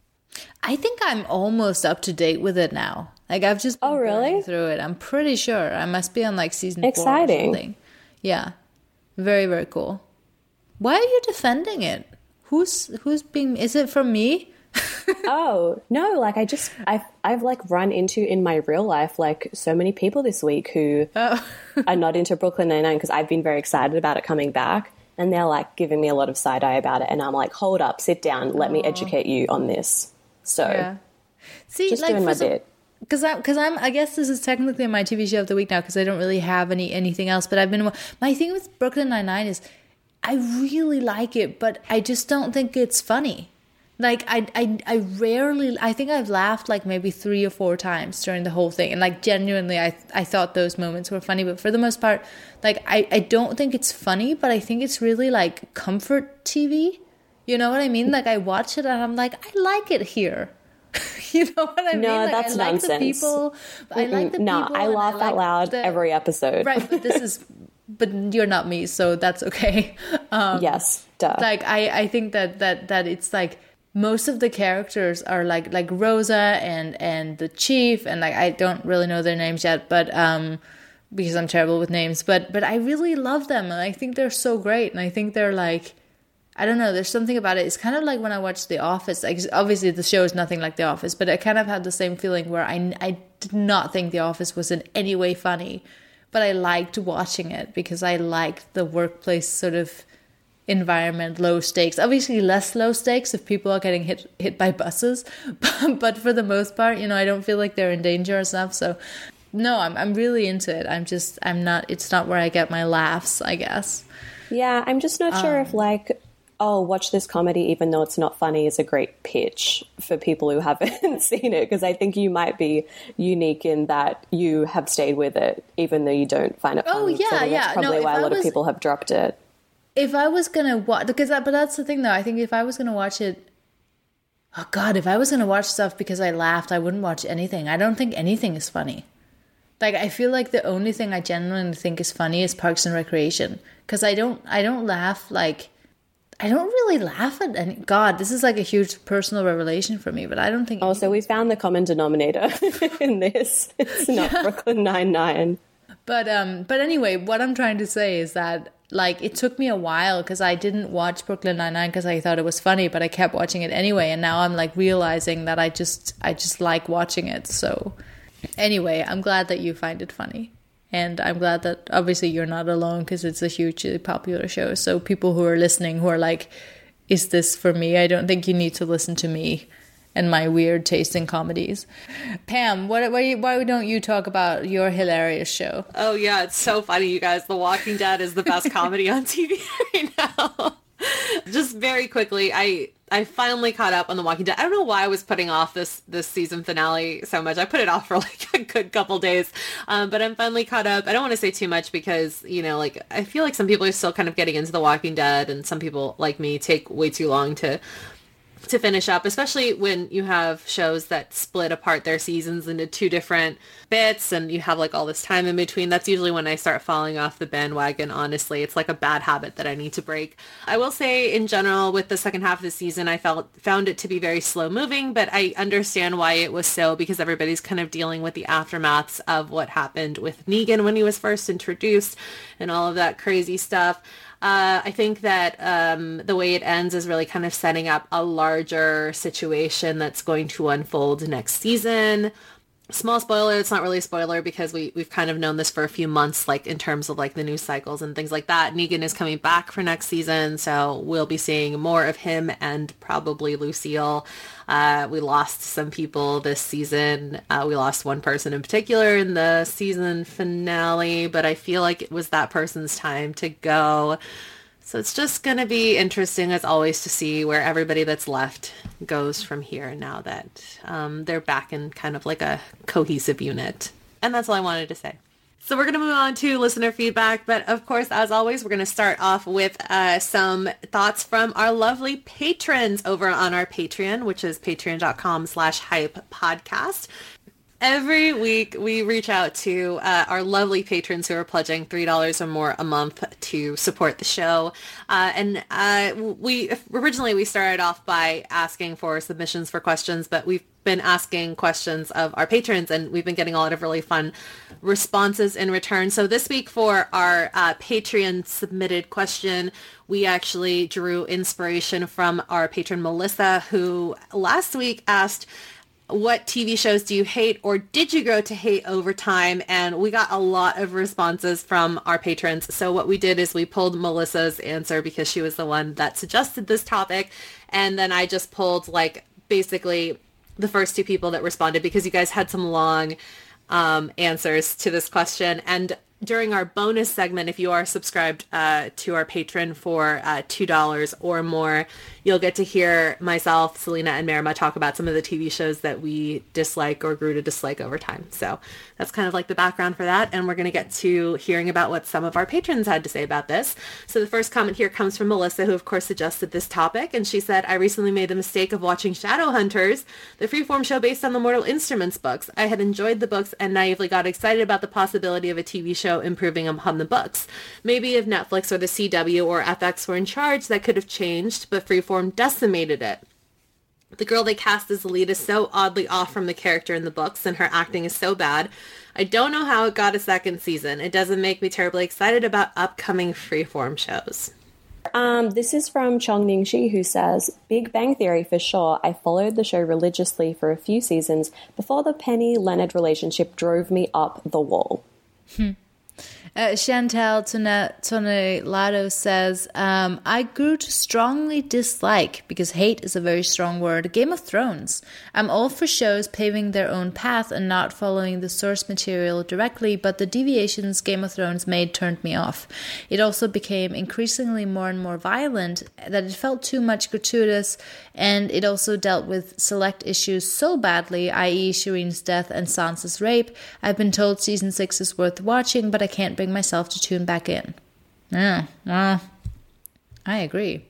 I think I'm almost up to date with it now. Like I've just been
really?
going through it. I'm pretty sure I must be on like season 4
Exciting.
or something. Yeah, very, very cool. Why are you defending it? Who's being? Is it from me?
Oh, no, like I've like run into in my real life like so many people this week who are not into Brooklyn Nine-Nine because I've been very excited about it coming back and they're like giving me a lot of side eye about it and I'm like, hold up, sit down, let me educate you on this. So
Yeah. See,
just
like
doing my bit.
Because I guess this is technically my TV show of the week now because I don't really have anything else. But my thing with Brooklyn Nine-Nine is I really like it, but I just don't think it's funny. Like I rarely, I think I've laughed like maybe 3 or 4 times during the whole thing. And like genuinely, I thought those moments were funny. But for the most part, like I don't think it's funny, but I think it's really like comfort TV. You know what I mean? Like I watch it and I'm like, I like it here. You know what I mean?
No,
Like,
that's
I like
nonsense.
the people. I like the
No,
people.
I
and
laugh
like
out loud
the-
every episode.
Right, but but you're not me, so that's okay.
Yes, duh.
Like I think that it's like most of the characters are like Rosa and the chief and like I don't really know their names yet, but because I'm terrible with names, but I really love them, and I think they're so great, and I think they're like, I don't know, there's something about it. It's kind of like when I watched The Office. Like, obviously the show is nothing like The Office, but I kind of had the same feeling where I did not think The Office was in any way funny, but I liked watching it because I liked the workplace sort of environment, low stakes. Obviously less low stakes if people are getting hit by buses, but for the most part, you know, I don't feel like they're in danger or stuff. So no, I'm really into it. It's not where I get my laughs, I guess.
Yeah, I'm just not sure if like, oh, watch this comedy even though it's not funny is a great pitch for people who haven't seen it, because I think you might be unique in that you have stayed with it even though you don't find it funny.
Oh, yeah,
so that's probably why a lot of people have dropped it.
If I was going to watch, but that's the thing though, I think if I was going to watch it, oh God, if I was going to watch stuff because I laughed, I wouldn't watch anything. I don't think anything is funny. Like, I feel like the only thing I genuinely think is funny is Parks and Recreation, because I don't laugh, like, I don't really laugh at any. God, this is like a huge personal revelation for me, but I don't think.
Oh, so we found the common denominator in this. It's not Brooklyn Nine-Nine.
But anyway, what I'm trying to say is that, like, it took me a while because I didn't watch Brooklyn Nine-Nine because I thought it was funny, but I kept watching it anyway, and now I'm like realizing that I just like watching it. So anyway, I'm glad that you find it funny. And I'm glad that obviously you're not alone, because it's a hugely popular show. So people who are listening who are like, is this for me? I don't think you need to listen to me and my weird taste in comedies. Pam, why don't you talk about your hilarious show?
Oh yeah, it's so funny, you guys. The Walking Dead is the best comedy on TV right now. Just very quickly, I finally caught up on The Walking Dead. I don't know why I was putting off this season finale so much. I put it off for like a good couple days, but I'm finally caught up. I don't want to say too much because, you know, like, I feel like some people are still kind of getting into The Walking Dead, and some people like me take way too long to finish up, especially when you have shows that split apart their seasons into two different bits and you have like all this time in between. That's usually when I start falling off the bandwagon, honestly. It's like a bad habit that I need to break. I will say in general with the second half of the season, I found it to be very slow moving, but I understand why it was so, because everybody's kind of dealing with the aftermaths of what happened with Negan when he was first introduced and all of that crazy stuff. I think that the way it ends is really kind of setting up a larger situation that's going to unfold next season. Small spoiler, it's not really a spoiler because we've kind of known this for a few months, like in terms of like the news cycles and things like that. Negan is coming back for next season, so we'll be seeing more of him and probably Lucille. We lost some people this season. We lost one person in particular in the season finale, but I feel like it was that person's time to go. So it's just going to be interesting, as always, to see where everybody that's left goes from here now that they're back in kind of like a cohesive unit. And that's all I wanted to say. So we're going to move on to listener feedback. But of course, as always, we're going to start off with some thoughts from our lovely patrons over on our Patreon, which is patreon.com/hype podcast. Every week, we reach out to our lovely patrons who are pledging $3 or more a month to support the show. We originally started off by asking for submissions for questions, but we've been asking questions of our patrons, and we've been getting a lot of really fun responses in return. So this week for our Patreon submitted question, we actually drew inspiration from our patron Melissa, who last week asked, what TV shows do you hate or did you grow to hate over time? And we got a lot of responses from our patrons. So what we did is we pulled Melissa's answer because she was the one that suggested this topic. And then I just pulled like basically the first two people that responded because you guys had some long answers to this question. And during our bonus segment, if you are subscribed to our Patreon for $2 or more, you'll get to hear myself, Selena, and Marima talk about some of the TV shows that we dislike or grew to dislike over time. So that's kind of like the background for that. And we're going to get to hearing about what some of our patrons had to say about this. So the first comment here comes from Melissa, who of course suggested this topic. And she said, I recently made the mistake of watching Shadowhunters, the freeform show based on the Mortal Instruments books. I had enjoyed the books and naively got excited about the possibility of a TV show improving upon the books. Maybe if Netflix or the CW or FX were in charge, that could have changed, but freeform decimated it. The girl they cast as the lead is so oddly off from the character in the books, and her acting is so bad. I don't know how it got a second season. It doesn't make me terribly excited about upcoming Freeform shows.
This is from Chong Ning Shi, who says, Big Bang Theory for sure. I followed the show religiously for a few seasons before the Penny-Leonard relationship drove me up the wall.
Chantal Tonelado says, I grew to strongly dislike, because hate is a very strong word, Game of Thrones. I'm all for shows paving their own path and not following the source material directly, but the deviations Game of Thrones made turned me off. It also became increasingly more and more violent, that it felt too much gratuitous, and it also dealt with select issues so badly, i.e. Shireen's death and Sansa's rape. I've been told season 6 is worth watching, but I can't bring myself to tune back in. Yeah, well, I agree.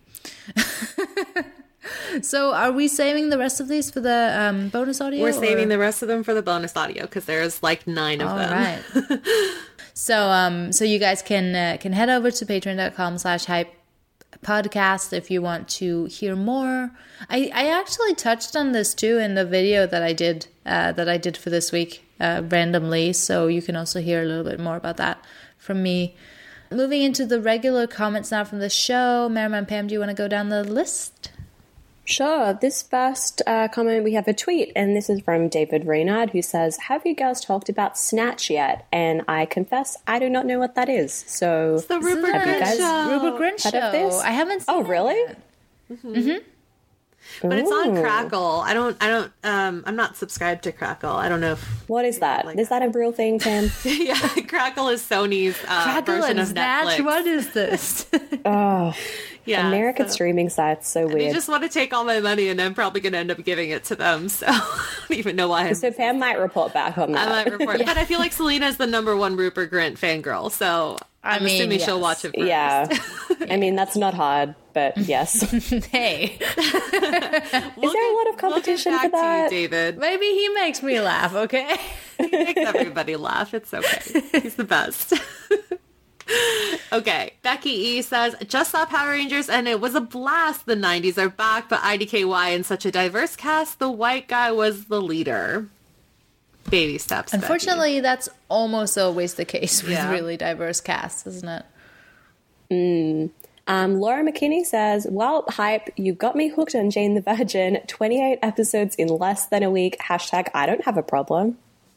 So are we saving the rest of these for the bonus audio?
We're saving the rest of them for the bonus audio because there's like 9 of them.
All right. So you guys can head over to patreon.com/hype podcast if you want to hear more. I actually touched on this too in the video that I did for this week randomly, so you can also hear a little bit more about that from me. Moving into the regular comments now from the show. Merriman, Pam, do you want to go down the list?
Sure. This first comment, we have a tweet, and this is from David Reynard, who says, have you guys talked about Snatch yet? And I confess, I do not know what that is. So,
it's the Rupert Grint show.
Rupert Grint
heard of this?
I haven't seen
it. Oh, really?
But it's on Crackle. I'm not subscribed to Crackle. I don't know if...
What is that? Is that a real thing, Pam?
Yeah, Crackle is Sony's version of
Snatch?
Netflix.
What is this?
Oh,
yeah,
American streaming sites, so weird.
They just want to take all my money, and I'm probably going to end up giving it to them, so I don't even know why.
So Pam might report back on that.
I might report. But I feel like Selena's the #1 Rupert Grint fangirl, so I'm assuming she'll watch it first.
Yeah. I mean, that's not hard, but yes.
Hey.
Is there a lot of competition for that?
To you, David.
Maybe he makes me laugh, okay?
He makes everybody laugh. It's okay. He's the best. Okay, Becky E says, just saw Power Rangers and it was a blast. The 90s are back, but IDKY in such a diverse cast, the white guy was the leader. Baby steps.
Unfortunately, that's almost always the case with really diverse casts, isn't it?
Laura McKinney says, well, hype, you got me hooked on Jane the Virgin. 28 episodes in less than a week. Hashtag I don't have a problem.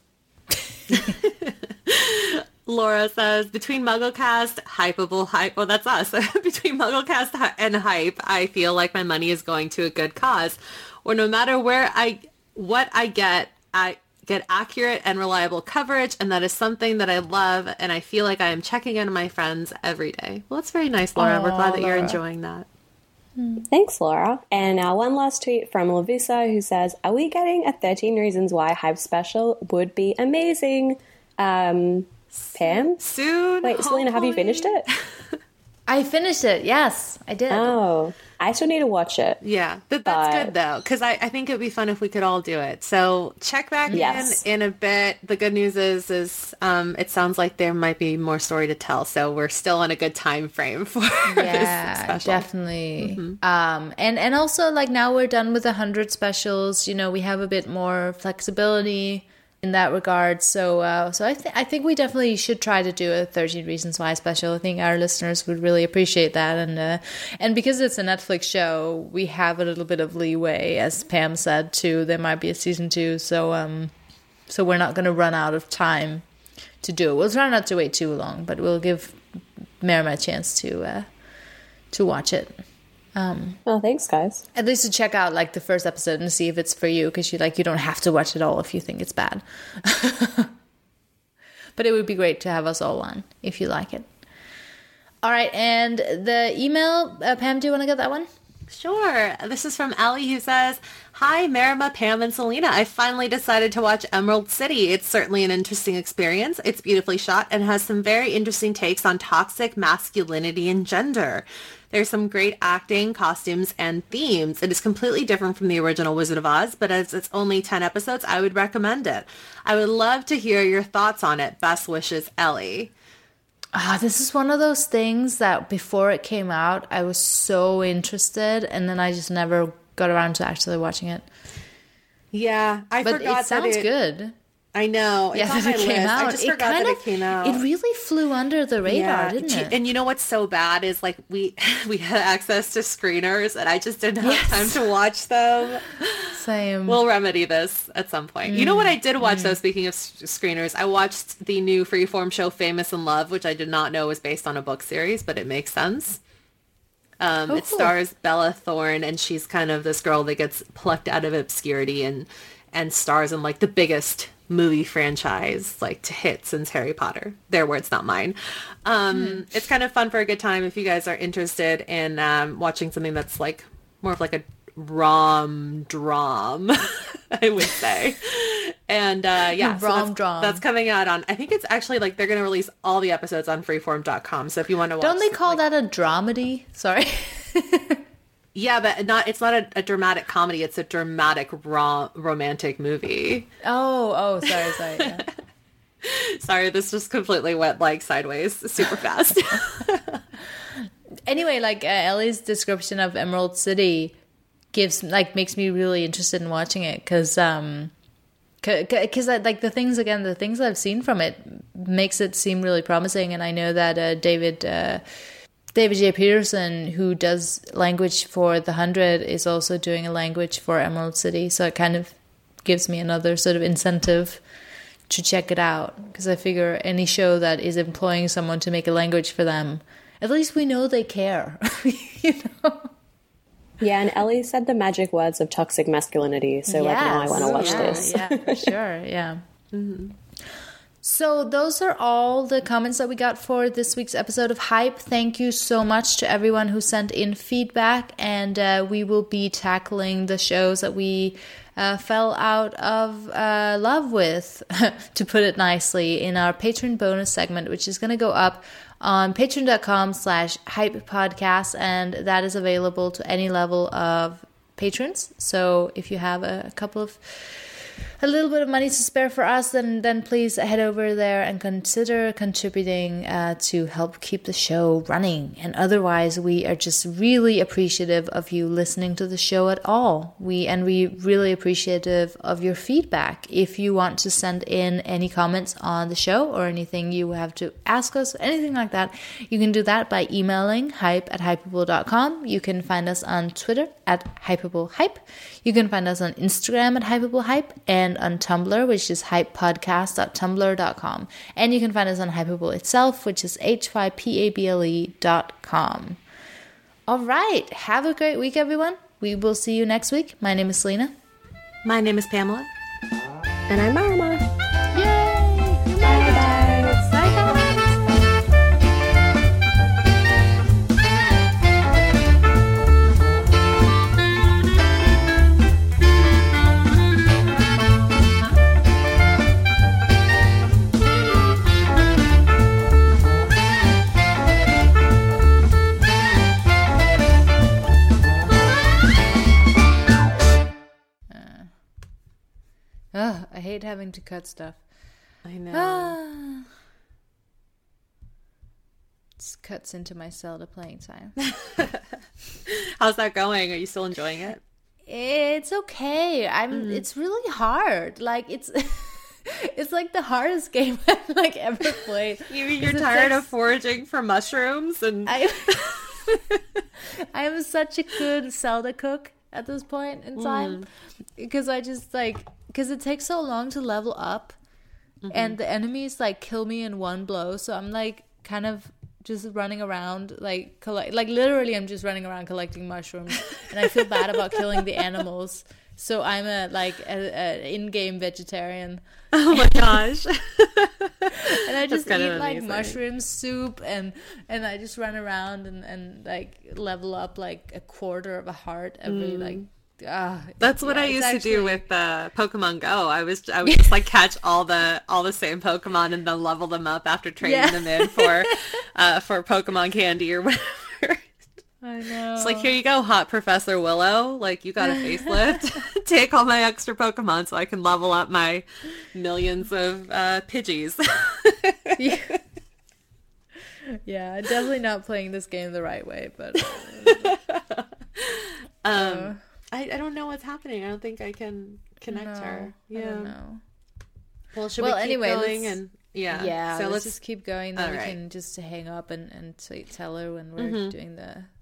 Laura says, between MuggleCast, Hypeable Hype, well, that's us. Between MuggleCast and Hype, I feel like my money is going to a good cause. Or no matter what I get accurate and reliable coverage, and that is something that I love, and I feel like I am checking in on my friends every day. Well, it's very nice, Laura. We're glad that you're enjoying that.
Thanks, Laura. And one last tweet from Lavisa, who says, are we getting a 13 Reasons Why Hype special? Would be amazing. Pam?
Soon.
Wait, Selena, have you finished it?
I finished it. Yes, I did.
Oh, I still need to watch it.
Yeah, that's good though, because I think it would be fun if we could all do it. So check back in a bit. The good news is it sounds like there might be more story to tell, so we're still in a good time frame for this special.
Definitely. And also, like, now we're done with 100 specials. You know, we have a bit more flexibility in that regard, so I think we definitely should try to do a 13 Reasons Why special. I think our listeners would really appreciate that, and because it's a Netflix show, we have a little bit of leeway, as Pam said too. There might be a season 2, so we're not going to run out of time to do it. We'll try not to wait too long, but we'll give Merima a chance to watch it.
Well, thanks, guys.
At least to check out like the first episode and see if it's for you, because you don't have to watch it all if you think it's bad. But it would be great to have us all on if you like it. All right, and the email, Pam, do you want to get that one?
Sure. This is from Ellie, who says, hi, Merima, Pam, and Selena. I finally decided to watch Emerald City. It's certainly an interesting experience. It's beautifully shot and has some very interesting takes on toxic masculinity and gender. There's some great acting, costumes, and themes. It is completely different from the original Wizard of Oz, but as it's only 10 episodes, I would recommend it. I would love to hear your thoughts on it. Best wishes, Ellie.
This is one of those things that before it came out, I was so interested, and then I just never got around to actually watching it.
Yeah, I
but
forgot
it sounds good.
I know. It's on my list. I just forgot that it came out.
It really flew under the radar, didn't it?
And you know what's so bad is like we had access to screeners and I just didn't have time to watch them.
Same.
We'll remedy this at some point. You know what I did watch though, speaking of screeners? I watched the new Freeform show Famous in Love, which I did not know was based on a book series, but it makes sense. It stars Bella Thorne, and she's kind of this girl that gets plucked out of obscurity and stars in like the biggest movie franchise like to hit since Harry Potter. Their words, not mine. It's kind of fun for a good time if you guys are interested in watching something that's like more of like a rom-dram, I would say. And that's coming out on, I think it's actually like they're going to release all the episodes on freeform.com. So if you want to watch,
don't they call that a dramedy? Sorry.
Yeah, but it's not a dramatic comedy. It's a dramatic romantic movie.
Oh, sorry. Yeah.
Sorry, this just completely went like sideways super fast.
Anyway, like Ellie's description of Emerald City makes me really interested in watching it because like the things I've seen from it makes it seem really promising, and I know that David J. Peterson, who does language for The 100, is also doing a language for Emerald City. So it kind of gives me another sort of incentive to check it out. Because I figure any show that is employing someone to make a language for them, at least we know they care. You know?
Yeah, and Ellie said the magic words of toxic masculinity. So now I want to watch this.
Yeah, for sure. Yeah. Mm-hmm. So those are all the comments that we got for this week's episode of Hype. Thank you so much to everyone who sent in feedback, and we will be tackling the shows that we fell out of love with, to put it nicely, in our Patreon bonus segment, which is going to go up on patreon.com/hype podcast, and that is available to any level of patrons. So if you have a little bit of money to spare for us, then please head over there and consider contributing to help keep the show running. And otherwise, we are just really appreciative of you listening to the show at all. We really appreciative of your feedback. If you want to send in any comments on the show or anything you have to ask us, anything like that, you can do that by emailing hype@hypable.com. You can find us on Twitter @hypablehype. You can find us on Instagram @hypablehype, and on Tumblr, which is hypepodcast.tumblr.com. And you can find us on Hypable itself, which is hypable.com. All right. Have a great week, everyone. We will see you next week. My name is Selena.
My name is Pamela.
And I'm Marma.
Yay!
Bye, guys.
Bye, guys. I hate having to cut stuff.
I know.
Just cuts into my Zelda playing time.
How's that going? Are you still enjoying it?
It's okay. It's really hard. Like it's it's like the hardest game I've like ever played.
You're tired of foraging for mushrooms and
I am such a good Zelda cook at this point in time because because it takes so long to level up, and the enemies like kill me in one blow. So I'm like kind of just running around literally I'm just running around collecting mushrooms, and I feel bad about killing the animals. So I'm a in-game vegetarian.
Oh my gosh.
And I just eat like mushroom soup and I just run around and like level up like a quarter of a heart every
That's what I used to do with Pokemon Go. I would just like catch all the same Pokemon and then level them up after trading them in for Pokemon candy or whatever.
I know.
It's like, here you go, hot Professor Willow. Like, you got a facelift. Take all my extra Pokemon so I can level up my millions of Pidgeys.
Yeah, definitely not playing this game the right way, but
I don't know what's happening. I don't think I can connect her. Yeah.
I don't know.
Well, should we keep going? And
yeah.
So
let's just keep going. Then we
right.
can just hang up and tell her when we're doing the